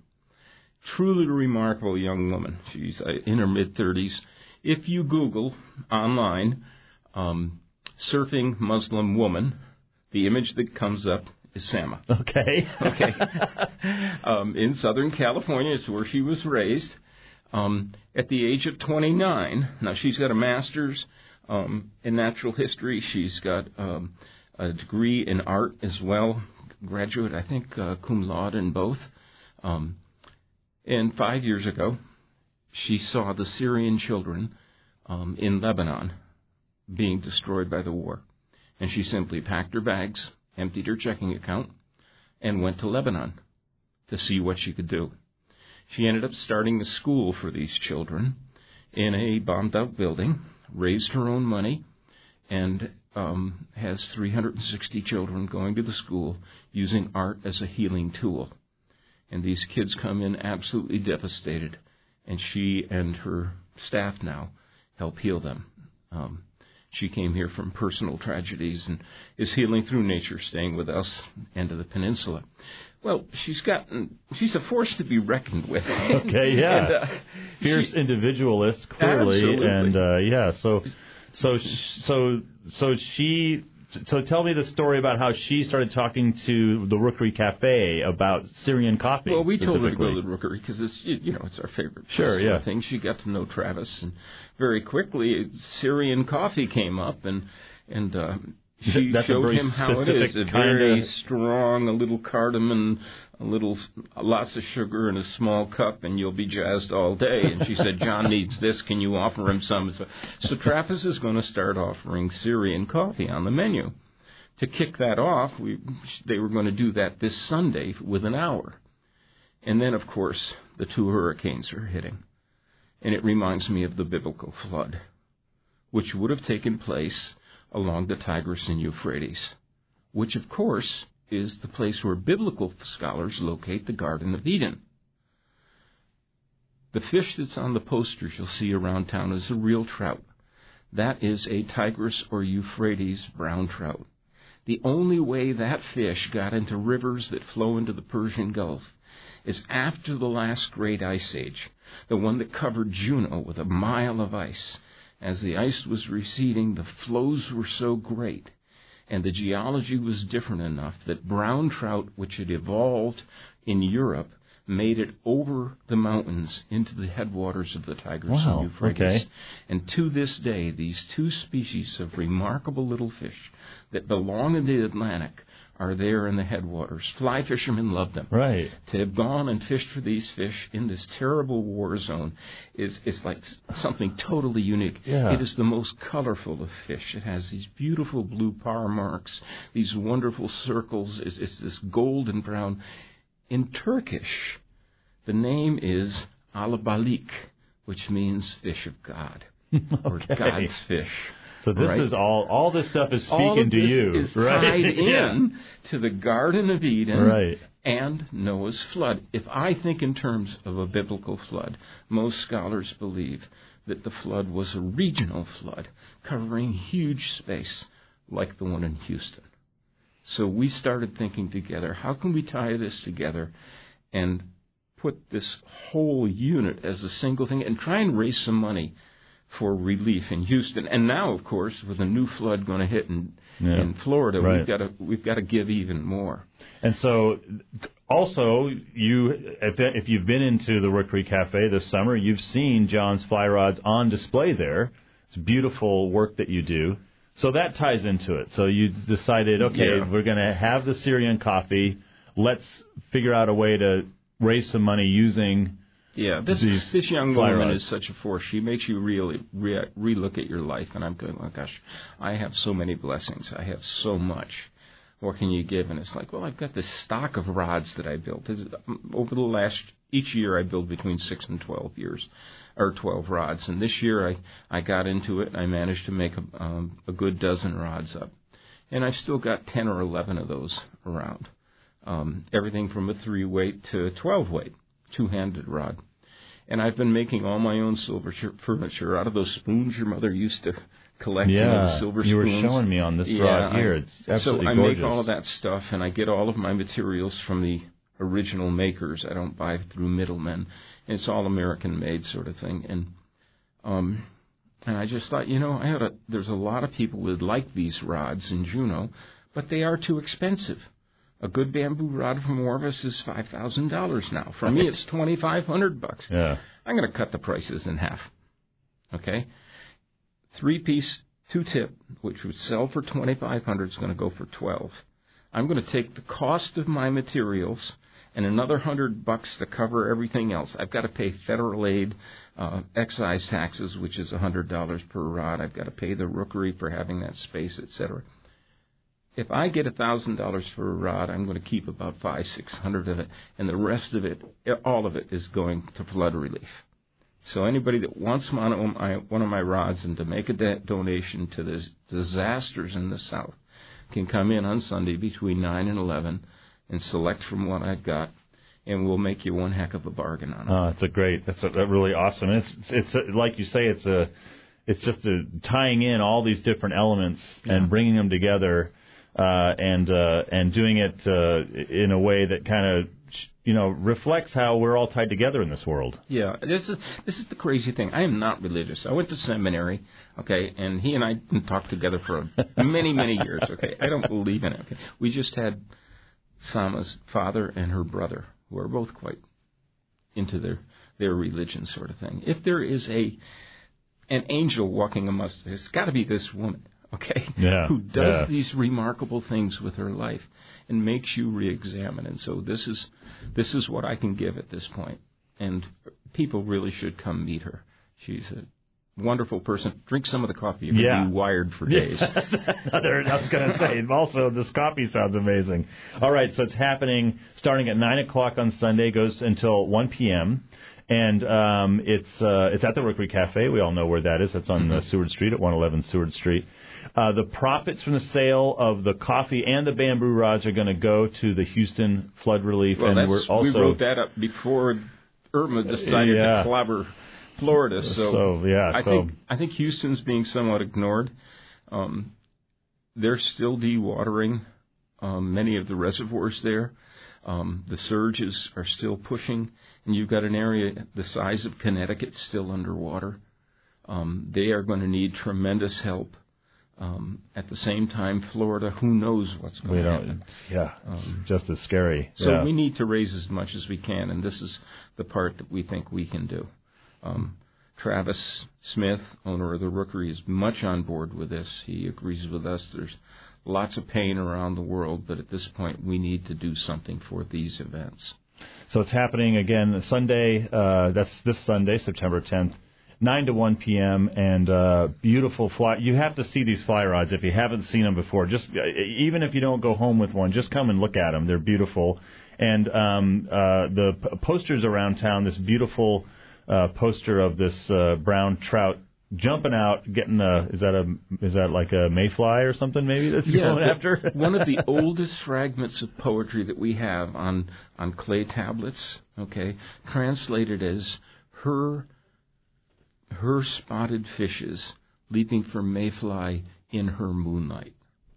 Truly remarkable young woman. She's uh, in her mid-thirties. If you Google online, um, surfing Muslim woman, the image that comes up is Sama. Okay. okay. Um, in Southern California is where she was raised. Um, at the age of twenty-nine, now she's got a master's um, in natural history. She's got um, a degree in art as well. Graduate, I think, uh, cum laude in both. Um, and five years ago, she saw the Syrian children um, in Lebanon being destroyed by the war. And she simply packed her bags, emptied her checking account, and went to Lebanon to see what she could do. She ended up starting a school for these children in a bombed-out building, raised her own money, and um, has three hundred sixty children going to the school using art as a healing tool. And these kids come in absolutely devastated, and she and her staff now help heal them. Um, she came here from personal tragedies and is healing through nature, staying with us and to the peninsula. Well, she's gotten, she's a force to be reckoned with. Okay, yeah. and, uh, Fierce she, individualist, clearly. Absolutely. And, uh, yeah, so, so, so, so she, so tell me the story about how she started talking to the Rookery Cafe about Syrian coffee. Well, we told her to go to the Rookery because it's, you know, it's our favorite. Sure, yeah. Thing. She got to know Travis, and very quickly Syrian coffee came up, and and uh, she That's showed a very him how it is. A specific very kinda... strong, a little cardamom, a little lots of sugar in a small cup, and you'll be jazzed all day. And she said, John needs this. Can you offer him some? So, so Travis is going to start offering Syrian coffee on the menu. To kick that off, we, they were going to do that this Sunday with an hour. And then, of course, the two hurricanes are hitting. And it reminds me of the biblical flood, which would have taken place along the Tigris and Euphrates, which, of course, is the place where biblical scholars locate the Garden of Eden. The fish that's on the posters you'll see around town is a real trout. That is a Tigris or Euphrates brown trout. The only way that fish got into rivers that flow into the Persian Gulf is after the last great ice age, the one that covered Juneau with a mile of ice. As the ice was receding, the flows were so great, and the geology was different enough that brown trout, which had evolved in Europe, made it over the mountains into the headwaters of the Tigris wow, and Euphrates. Okay. And to this day, these two species of remarkable little fish that belong in the Atlantic are there in the headwaters. Fly fishermen love them. Right. To have gone and fished for these fish in this terrible war zone is is like something totally unique. Yeah. It is the most colorful of fish. It has these beautiful blue par marks, these wonderful circles. It's, it's this golden brown. In Turkish, the name is alabalik, which means fish of God, or okay. God's fish. So this right? is all, all this stuff is speaking all of to this you. is right? tied in yeah. to the Garden of Eden right. and Noah's flood. If I think in terms of a biblical flood, most scholars believe that the flood was a regional flood covering huge space like the one in Houston. So we started thinking together, how can we tie this together and put this whole unit as a single thing and try and raise some money for relief in Houston. And now, of course, with a new flood going to hit in, yeah. in Florida, right. we've got to we've got to give even more. And so, also, you if, if you've been into the Rookery Cafe this summer, you've seen John's fly rods on display there. It's beautiful work that you do. So that ties into it. So you decided, okay, yeah. we're going to have the Syrian coffee. Let's figure out a way to raise some money using Yeah, this these this young fly woman rods. is such a force. She makes you really re- re-look at your life. And I'm going, oh, gosh, I have so many blessings. I have so much. What can you give? And it's like, well, I've got this stock of rods that I built. This is, over the last, each year I build between six and twelve years, or twelve rods. And this year I, I got into it and I managed to make a, um, a good dozen rods up. And I've still got ten or eleven of those around. Um, everything from a three weight to a twelve weight, two-handed rod. And I've been making all my own silver furniture out of those spoons your mother used to collect. Yeah, you know, the silver you were spoons. showing me on this yeah, rod here. I, It's absolutely so I gorgeous. make all of that stuff, and I get all of my materials from the original makers. I don't buy through middlemen. It's all American-made sort of thing. And um, and I just thought, you know, I had a, there's a lot of people that like these rods in Juneau, but they are too expensive. A good bamboo rod from Orvis is five thousand dollars now. For me, it's twenty-five hundred bucks. Yeah. I'm going to cut the prices in half. Okay? Three-piece, two-tip, which would sell for twenty-five hundred dollars, is going to go for twelve. I'm going to take the cost of my materials and another one hundred bucks to cover everything else. I've got to pay federal aid, uh, excise taxes, which is one hundred dollars per rod. I've got to pay the Rookery for having that space, et cetera. if I get a thousand dollars for a rod, I'm going to keep about five, six hundred of it, and the rest of it, all of it, is going to flood relief. So anybody that wants one of my, one of my rods and to make a de- donation to the disasters in the South can come in on Sunday between nine and eleven and select from what I've got, and we'll make you one heck of a bargain on it. Oh, it's a great, that's a, that really awesome. It's, it's, it's like you say, it's a, it's just a, tying in all these different elements yeah. and bringing them together, uh, and uh, and doing it uh, in a way that kind of, you know, reflects how we're all tied together in this world. Yeah, this is this is the crazy thing. I am not religious. I went to seminary, okay, and he and I didn't talk together for many, many years, okay. I don't believe in it, okay. We just had Sama's father and her brother, who are both quite into their, their religion sort of thing. If there is a an angel walking among us, it's got to be this woman, okay, yeah, who does yeah. these remarkable things with her life and makes you re-examine. And so this is this is what I can give at this point. And people really should come meet her. She's a wonderful person. Drink some of the coffee. You're yeah. going to be wired for days. Another, I was going to say, also, this coffee sounds amazing. All right, so it's happening starting at nine o'clock on Sunday, goes until one p.m., and um, it's uh, it's at the Rookery Cafe. We all know where that is. That's on mm-hmm. uh, Seward Street at one eleven Seward Street. Uh, the profits from the sale of the coffee and the bamboo rods are going to go to the Houston flood relief. Well, and we're also, we wrote that up before Irma decided yeah. to clobber Florida. So, so yeah, I so. think I think Houston's being somewhat ignored. Um, they're still dewatering um, many of the reservoirs there. Um, the surges are still pushing, and you've got an area the size of Connecticut still underwater. Um, they are going to need tremendous help. Um, at the same time, Florida, who knows what's going we to don't, happen. Yeah, it's um, just as scary. So yeah. we need to raise as much as we can, and this is the part that we think we can do. Um, Travis Smith, owner of the Rookery, is much on board with this. He agrees with us. There's lots of pain around the world, but at this point we need to do something for these events. So it's happening again Sunday. Uh, that's this Sunday, September tenth. nine to one p.m. and uh, beautiful fly. You have to see these fly rods if you haven't seen them before. Just even if you don't go home with one, just come and look at them. They're beautiful. And um, uh, the p- posters around town, this beautiful uh, poster of this uh, brown trout jumping out, getting a, is that a, is that like a mayfly or something maybe that's yeah, going after? One of the oldest fragments of poetry that we have on, on clay tablets, okay, translated as her her spotted fishes leaping for mayfly in her moonlight.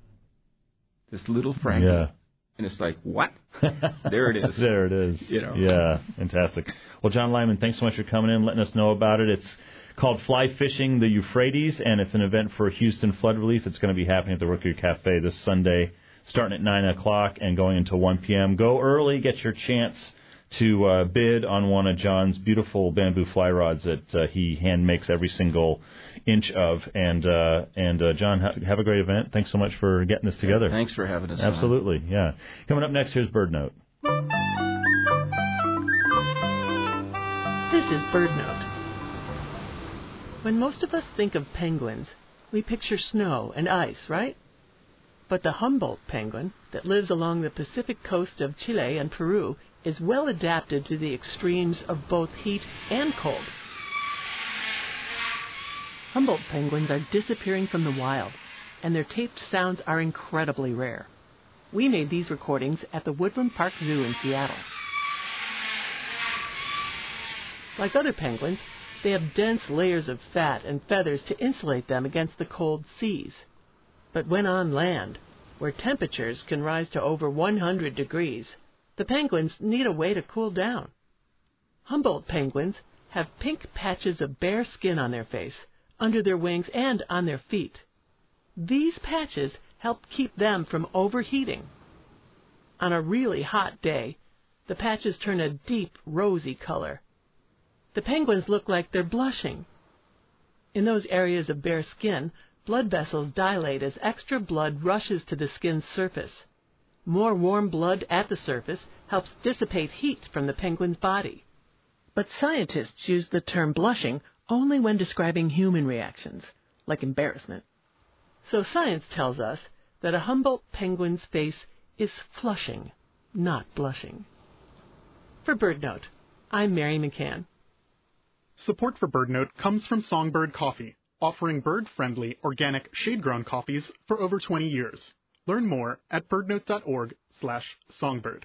This little fragment. Yeah. And it's like, what? There it is. There it is. You know. Yeah, fantastic. Well, John Lyman, thanks so much for coming in, letting us know about it. It's called Fly Fishing the Euphrates, and it's an event for Houston flood relief. It's going to be happening at the Rookery Cafe this Sunday, starting at nine o'clock and going until one p.m. Go early, get your chance to uh, bid on one of John's beautiful bamboo fly rods that uh, he hand makes every single inch of. And, uh, and uh, John, ha- have a great event. Thanks so much for getting this together. Thanks for having us. Absolutely, on. yeah. Coming up next, here's Bird Note. This is Bird Note. When most of us think of penguins, we picture snow and ice, right? But the Humboldt penguin that lives along the Pacific coast of Chile and Peru is well adapted to the extremes of both heat and cold. Humboldt penguins are disappearing from the wild, and their taped sounds are incredibly rare. We made these recordings at the Woodland Park Zoo in Seattle. Like other penguins, they have dense layers of fat and feathers to insulate them against the cold seas. But when on land, where temperatures can rise to over one hundred degrees, the penguins need a way to cool down. Humboldt penguins have pink patches of bare skin on their face, under their wings, and on their feet. These patches help keep them from overheating. On a really hot day, the patches turn a deep rosy color. The penguins look like they're blushing. In those areas of bare skin, blood vessels dilate as extra blood rushes to the skin's surface. More warm blood at the surface helps dissipate heat from the penguin's body. But scientists use the term blushing only when describing human reactions, like embarrassment. So science tells us that a Humboldt penguin's face is flushing, not blushing. For BirdNote, I'm Mary McCann. Support for BirdNote comes from Songbird Coffee, offering bird-friendly, organic, shade-grown coffees for over twenty years. Learn more at birdnote.org slash songbird.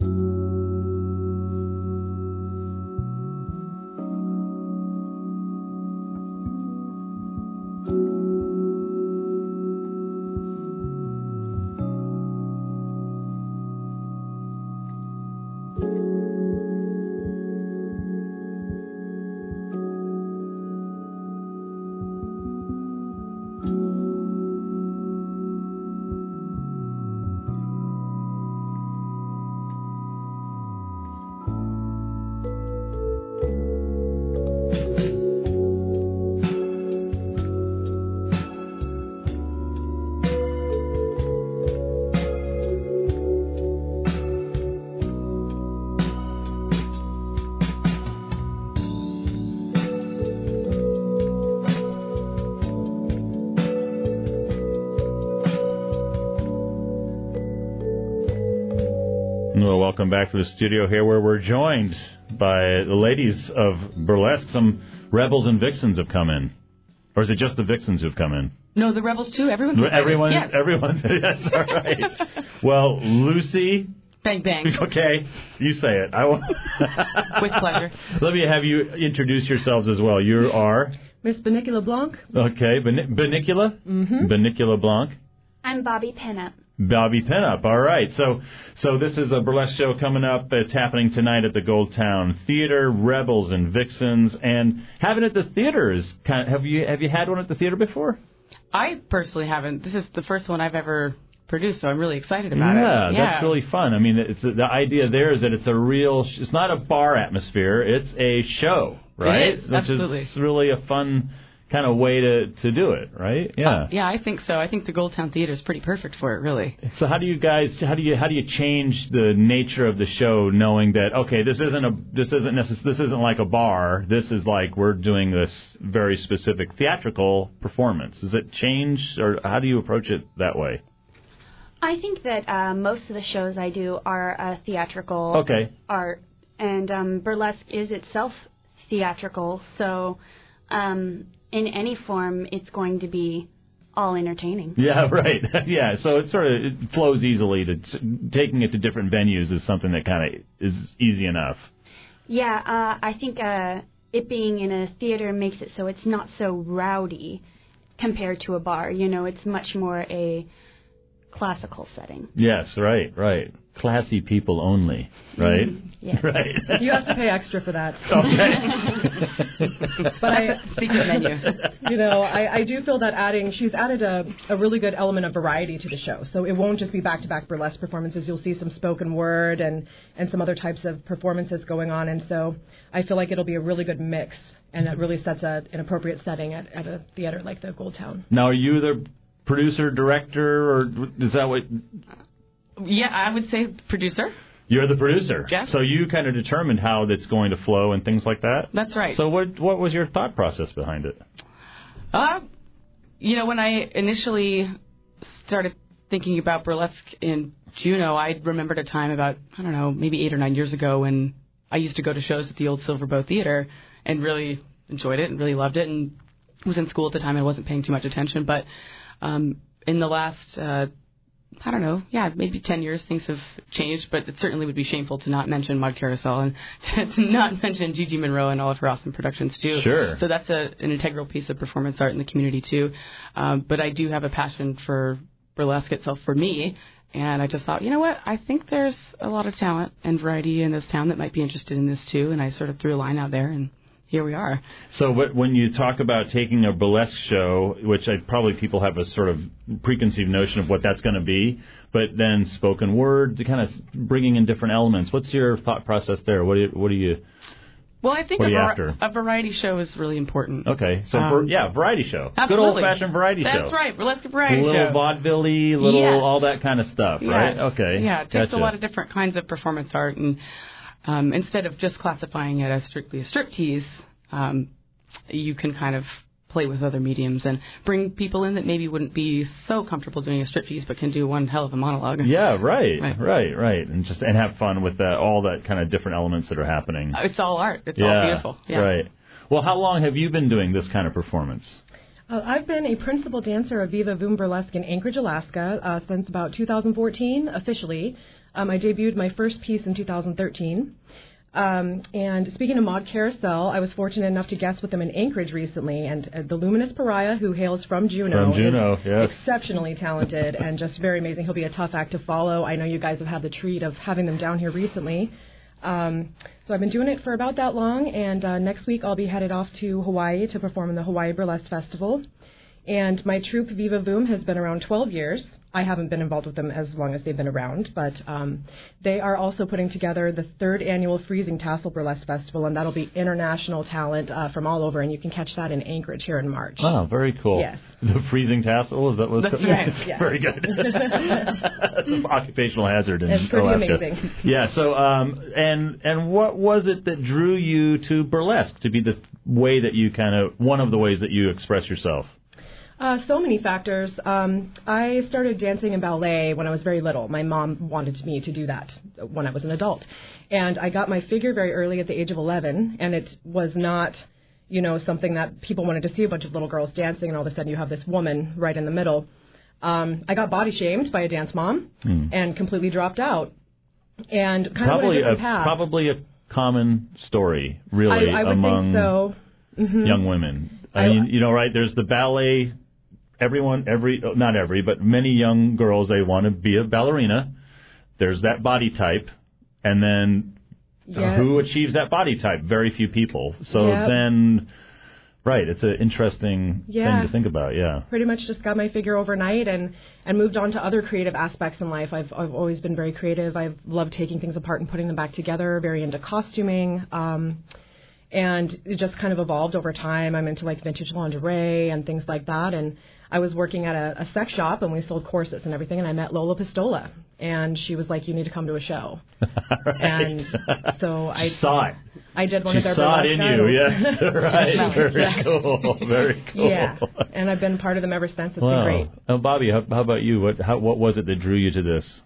Welcome back to the studio here, where we're joined by the ladies of burlesque. Some rebels and vixens have come in. Or is it just the vixens who've come in? No, the rebels too. Everyone. Can everyone. Yes. Everyone. Yes. All right. Well, Lucy. Bang bang. Okay, you say it. I will. With pleasure. Let me have you introduce yourselves as well. You are Miss Benicula Blanc. Okay, Ben- Benicula. Mm-hmm. Benicula Blanc. I'm Bobby Pinup. Bobby Pinup. All right. So so this is a burlesque show coming up. It's happening tonight at the Gold Town Theater, Rebels and Vixens. And having it at the theater is kind of, have you have you had one at the theater before? I personally haven't. This is the first one I've ever produced, so I'm really excited about yeah, it. Yeah, that's really fun. I mean, it's the idea there is that it's a real, it's not a bar atmosphere, it's a show, right? It is, Which absolutely. is really a fun kind of way to, to do it, right? Yeah. Uh, yeah, I think so. I think the Gold Town Theater is pretty perfect for it, really. So how do you guys, how do you how do you change the nature of the show, knowing that okay, this isn't a this isn't necess- this isn't like a bar. This is like we're doing this very specific theatrical performance. Does it change, or how do you approach it that way? I think that uh, most of the shows I do are uh, theatrical okay. art, and um, burlesque is itself theatrical. So um, in any form, it's going to be all entertaining. Yeah, right. Yeah, so it sort of it flows easily. To taking it to different venues is something that kind of is easy enough. Yeah, uh, I think uh, it being in a theater makes it so it's not so rowdy compared to a bar. You know, it's much more a classical setting. Yes, right, right. Classy people only, right? Yeah. Right. You have to pay extra for that. Okay. But I, secret menu. You know, I, I do feel that adding, she's added a, a really good element of variety to the show. So it won't just be back-to-back burlesque performances. You'll see some spoken word and, and some other types of performances going on. And so I feel like it'll be a really good mix, and it really sets a, an appropriate setting at, at a theater like the Gold Town. Now, are you the producer, director, or is that what... Yeah, I would say producer. You're the producer. Yes. So you kind of determined how that's going to flow and things like that? That's right. So what what was your thought process behind it? Uh, you know, when I initially started thinking about burlesque in Juneau, I remembered a time about, I don't know, maybe eight or nine years ago when I used to go to shows at the old Silver Bow Theater and really enjoyed it and really loved it, and was in school at the time and wasn't paying too much attention. But um, in the last... Uh, I don't know, yeah, maybe ten years things have changed, but it certainly would be shameful to not mention Maud Carousel and to, to not mention Gigi Monroe and all of her awesome productions, too. Sure. So that's a, an integral piece of performance art in the community, too. Um, but I do have a passion for burlesque itself for me, and I just thought, you know what, I think there's a lot of talent and variety in this town that might be interested in this, too, and I sort of threw a line out there, and here we are. So what, when you talk about taking a burlesque show, which I, probably people have a sort of preconceived notion of what that's going to be, but then spoken word, to kind of bringing in different elements. What's your thought process there? What do you... What do you well, I think a, var- a variety show is really important. Okay, so um, for, yeah, variety show. Absolutely. Good old-fashioned variety That's show. That's right, burlesque variety little show. Little vaudeville-y, little yes. all that kind of stuff, yes. right? Okay. Yeah, it takes gotcha. a lot of different kinds of performance art, and um, instead of just classifying it as strictly a striptease, um, you can kind of play with other mediums and bring people in that maybe wouldn't be so comfortable doing a striptease but can do one hell of a monologue. Yeah, right, Right. right, right, and just and have fun with that, all that kind of different elements that are happening. It's all art. It's yeah, all beautiful. Yeah. Right. Well, how long have you been doing this kind of performance? Uh, I've been a principal dancer of Viva Voom Burlesque in Anchorage, Alaska, uh, since about two thousand fourteen, officially. Um, I debuted my first piece in two thousand thirteen. Um, and speaking of Maud Carousel, I was fortunate enough to guest with them in Anchorage recently, and uh, the Luminous Pariah, who hails from Juneau, From Juneau, is yes. exceptionally talented and just very amazing. He'll be a tough act to follow. I know you guys have had the treat of having them down here recently. Um, so I've been doing it for about that long, and uh, next week I'll be headed off to Hawaii to perform in the Hawaii Burlesque Festival. And my troupe, Viva Voom, has been around twelve years. I haven't been involved with them as long as they've been around, but um, they are also putting together the third annual Freezing Tassel Burlesque Festival, and that'll be international talent uh, from all over, and you can catch that in Anchorage here in March. Oh, very cool. Yes. The Freezing Tassel, is that what it's That's called? right, yeah. Very good. It's occupational hazard in It's pretty Alaska. amazing. Yeah, so, um, and and what was it that drew you to burlesque, to be the way that you kind of, one of the ways that you express yourself? Uh, so many factors. Um, I started dancing in ballet when I was very little. My mom wanted me to do that when I was an adult. And I got my figure very early at the age of eleven, and it was not, you know, something that people wanted to see, a bunch of little girls dancing, and all of a sudden you have this woman right in the middle. Um, I got body shamed by a dance mom Hmm. and completely dropped out. And kind Probably of went a a different path. probably a common story, really, I, I would among think so. Mhm. young women. I, I- mean, you know, right? There's the ballet. Everyone, every not every, but many young girls, they want to be a ballerina. There's that body type, and then Yeah. who achieves that body type? Very few people. So Yep. then, right? It's an interesting Yeah. thing to think about. Yeah. Pretty much just got my figure overnight and, and moved on to other creative aspects in life. I've, I've always been very creative. I've loved taking things apart and putting them back together, very into costuming. Um, and it just kind of evolved over time. I'm into like vintage lingerie and things like that. And I was working at a, a sex shop and we sold corsets and everything. And I met Lola Pistola. And she was like, you need to come to a show. And so I saw it. I did one She of their saw it burlesque in you, idols. yes. Right. Very Yeah. cool. Very cool. Yeah, and I've been part of them ever since. It's Wow. been great. Oh, Bobby, how, how about you? What how, what was it that drew you to this?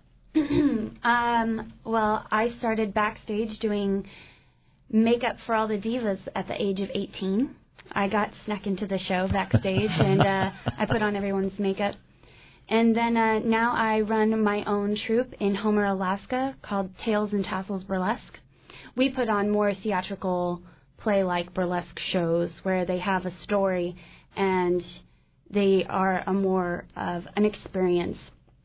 um, well, I started backstage doing makeup for all the divas at the age of eighteen. I got snuck into the show backstage, and uh, I put on everyone's makeup. And then uh, now I run my own troupe in Homer, Alaska, called Tails and Tassels Burlesque. We put on more theatrical play-like burlesque shows where they have a story and they are a more of an experience.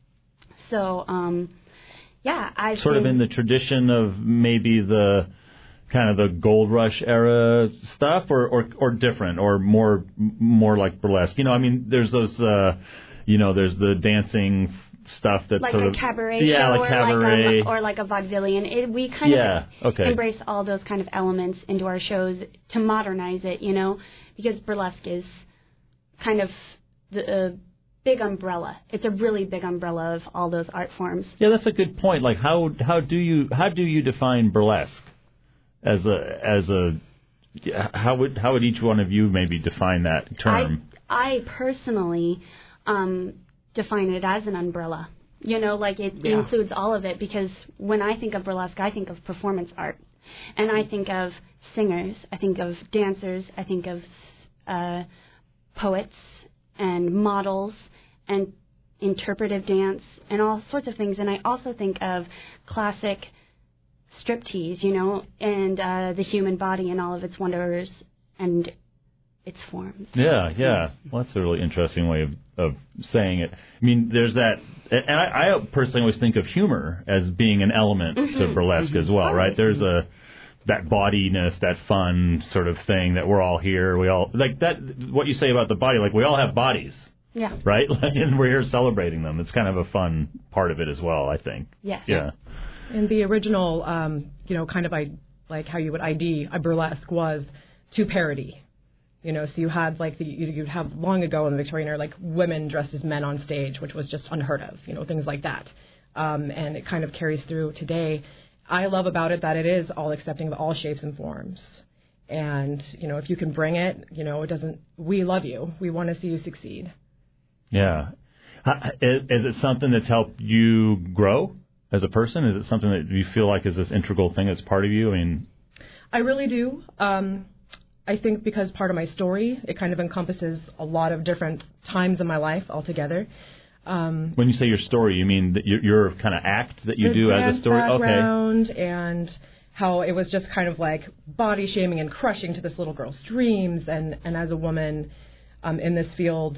So, um, yeah, I've Sort of been- in the tradition of maybe the kind of the gold rush era stuff, or, or, or different, or more more like burlesque. You know, I mean, there's those, uh, you know, there's the dancing stuff that's like sort a of cabaret yeah, show like or cabaret. like a, or like a vaudevillian. It, we kind Yeah, of okay. embrace all those kind of elements into our shows to modernize it, you know, because burlesque is kind of the uh, big umbrella. It's a really big umbrella of all those art forms. Yeah, that's a good point. Like, how how do you how do you define burlesque as a as a how would how would each one of you maybe define that term? I, I personally um, define it as an umbrella. You know, like it Yeah. includes all of it, because when I think of burlesque, I think of performance art. And I think of singers, I think of dancers, I think of uh, poets and models and interpretive dance and all sorts of things. And I also think of classic striptease, you know, and uh, the human body and all of its wonders and its forms. Yeah, yeah. Well, that's a really interesting way of, of saying it. I mean, there's that, and I, I personally always think of humor as being an element to Mhm. burlesque as well, right? There's a that bodiness, that fun sort of thing that we're all here. We all like that. What you say about the body, like we all have bodies, Yeah. right? And we're here celebrating them. It's kind of a fun part of it as well, I think. Yes. Yeah. And the original, um, you know, kind of I, like how you would I D a burlesque was to parody. You know, so you had like the you- you'd have long ago in the Victorian era like women dressed as men on stage, which was just unheard of. You know, things like that, um, and it kind of carries through today. I love about it that it is all accepting of all shapes and forms, And, you know, if you can bring it, you know, it doesn't, we love you. We want to see you succeed. Yeah. Is, is it something that's helped you grow as a person? Is it something that you feel like is this integral thing that's part of you? I mean, I really do. Um, I think because part of my story, it kind of encompasses a lot of different times in my life altogether. Um, when you say your story, you mean that your, your kind of act that you do as a story? Background okay. And how it was just kind of like body shaming and crushing to this little girl's dreams. And, and as a woman um, in this field,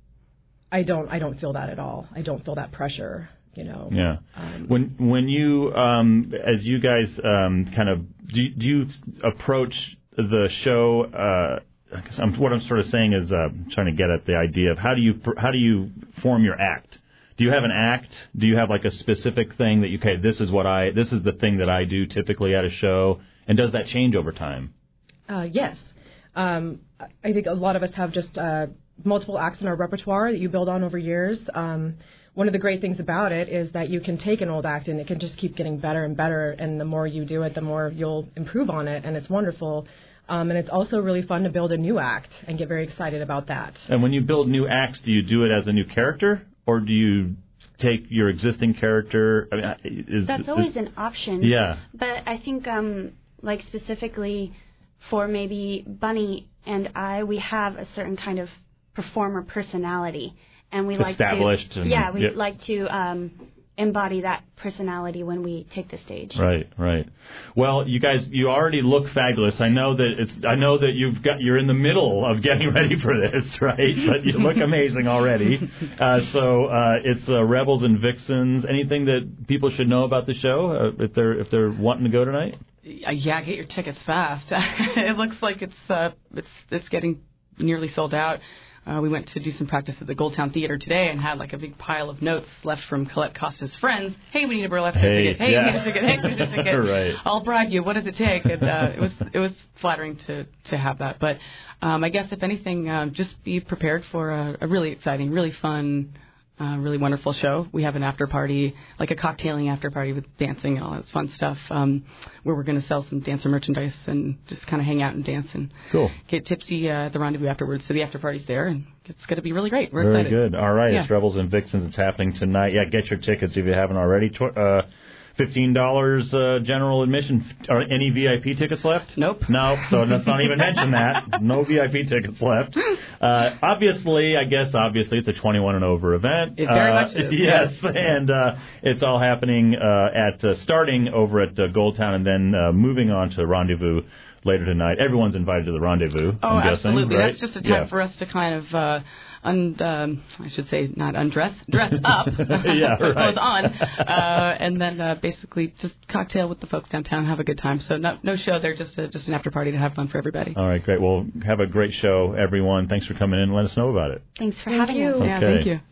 I don't I don't feel that at all. I don't feel that pressure, you know. Yeah. Um, when when you um, as you guys um, kind of do, do you approach the show? Uh, I guess I'm, what I'm sort of saying is uh, trying to get at the idea of how do you how do you form your act? Do you have an act? Do you have like a specific thing that you okay? This is what I this is the thing that I do typically at a show, and does that change over time? Uh, yes, um, I think a lot of us have just uh, multiple acts in our repertoire that you build on over years. Um, one of the great things about it is that you can take an old act and it can just keep getting better and better, and the more you do it, the more you'll improve on it, and it's wonderful. Um, and it's also really fun to build a new act and get very excited about that. And when you build new acts, do you do it as a new character, or do you take your existing character? I mean, is, That's always is, an option. Yeah. But I think, um, like specifically for maybe Bunny and I, we have a certain kind of performer personality, and we like to established. And, yeah, we yep. like to. Um, embody that personality when we take the stage. Right, right. Well, you guys, you already look fabulous. I know that it's. I know that you've got. You're in the middle of getting ready for this, right? But you look amazing already. Uh, so uh, it's uh, Rebels and Vixens. Anything that people should know about the show uh, if they're if they're wanting to go tonight? Yeah, get your tickets fast. It looks like it's uh, it's it's getting nearly sold out. Uh, we went to do some practice at the Goldtown Theater today and had like a big pile of notes left from Colette Costa's friends. Hey, we need a burlesque hey, ticket. Hey, yeah. we need a ticket. Hey, we need a ticket. Right. I'll bribe you. What does it take? And, uh, it was it was flattering to, to have that. But um, I guess if anything, um, just be prepared for a, a really exciting, really fun, uh, really wonderful show. We have an after party, like a cocktailing after party with dancing and all that fun stuff, um, where we're going to sell some dancer merchandise and just kind of hang out and dance and cool. get tipsy uh, at the rendezvous afterwards. So the after party's there, and it's going to be really great. We're Very excited. good. All right, yeah. It's Rebels and Vixens. It's happening tonight. Yeah, get your tickets if you haven't already. Tw- uh, fifteen dollars uh, general admission. Are any V I P tickets left? Nope. No, so let's not even mention that. No V I P tickets left. Uh, obviously, I guess, obviously, it's a twenty-one and over event. It very uh, much is. Yes, and uh, it's all happening uh, at uh, starting over at uh, Goldtown and then uh, moving on to Rendezvous later tonight. Everyone's invited to the Rendezvous, Oh, I'm absolutely. guessing, right? That's just a time yeah. for us to kind of, uh, un, um, I should say, not undress, dress up, yeah, put right. clothes on, uh, and then uh, basically just cocktail with the folks downtown, have a good time. So no, no show there, just a, just an after party to have fun for everybody. All right, great. Well, have a great show, everyone. Thanks for coming in and let us know about it. Thanks for Thank having you. us. Okay. Yeah, thank you.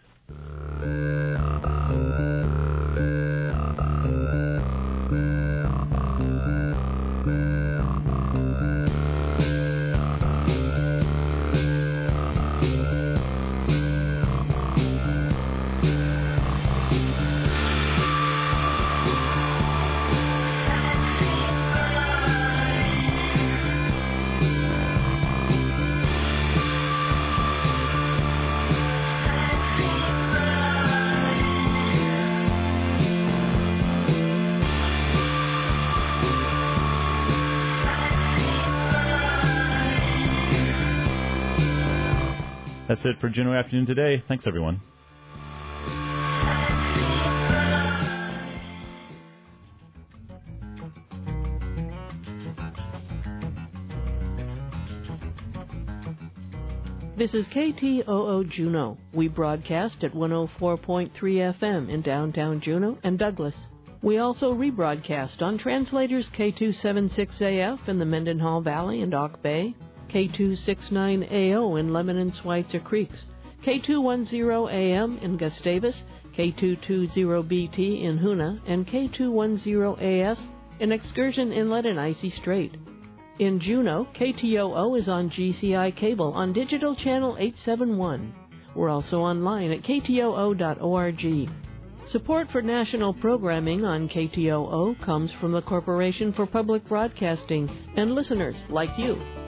That's it for Juneau Afternoon today. Thanks, everyone. This is K T O O Juneau. We broadcast at one oh four point three F M in downtown Juneau and Douglas. We also rebroadcast on translators K two seventy-six A F in the Mendenhall Valley and Auk Bay, K two sixty-nine A O in Lemon and Schweitzer Creeks, K two ten A M in Gustavus, K two twenty B T in Hoonah, and K two ten A S in Excursion Inlet and Icy Strait. In Juneau, K T O O is on G C I Cable on Digital Channel eight seventy-one. We're also online at K T O O dot org. Support for national programming on K T O O comes from the Corporation for Public Broadcasting and listeners like you.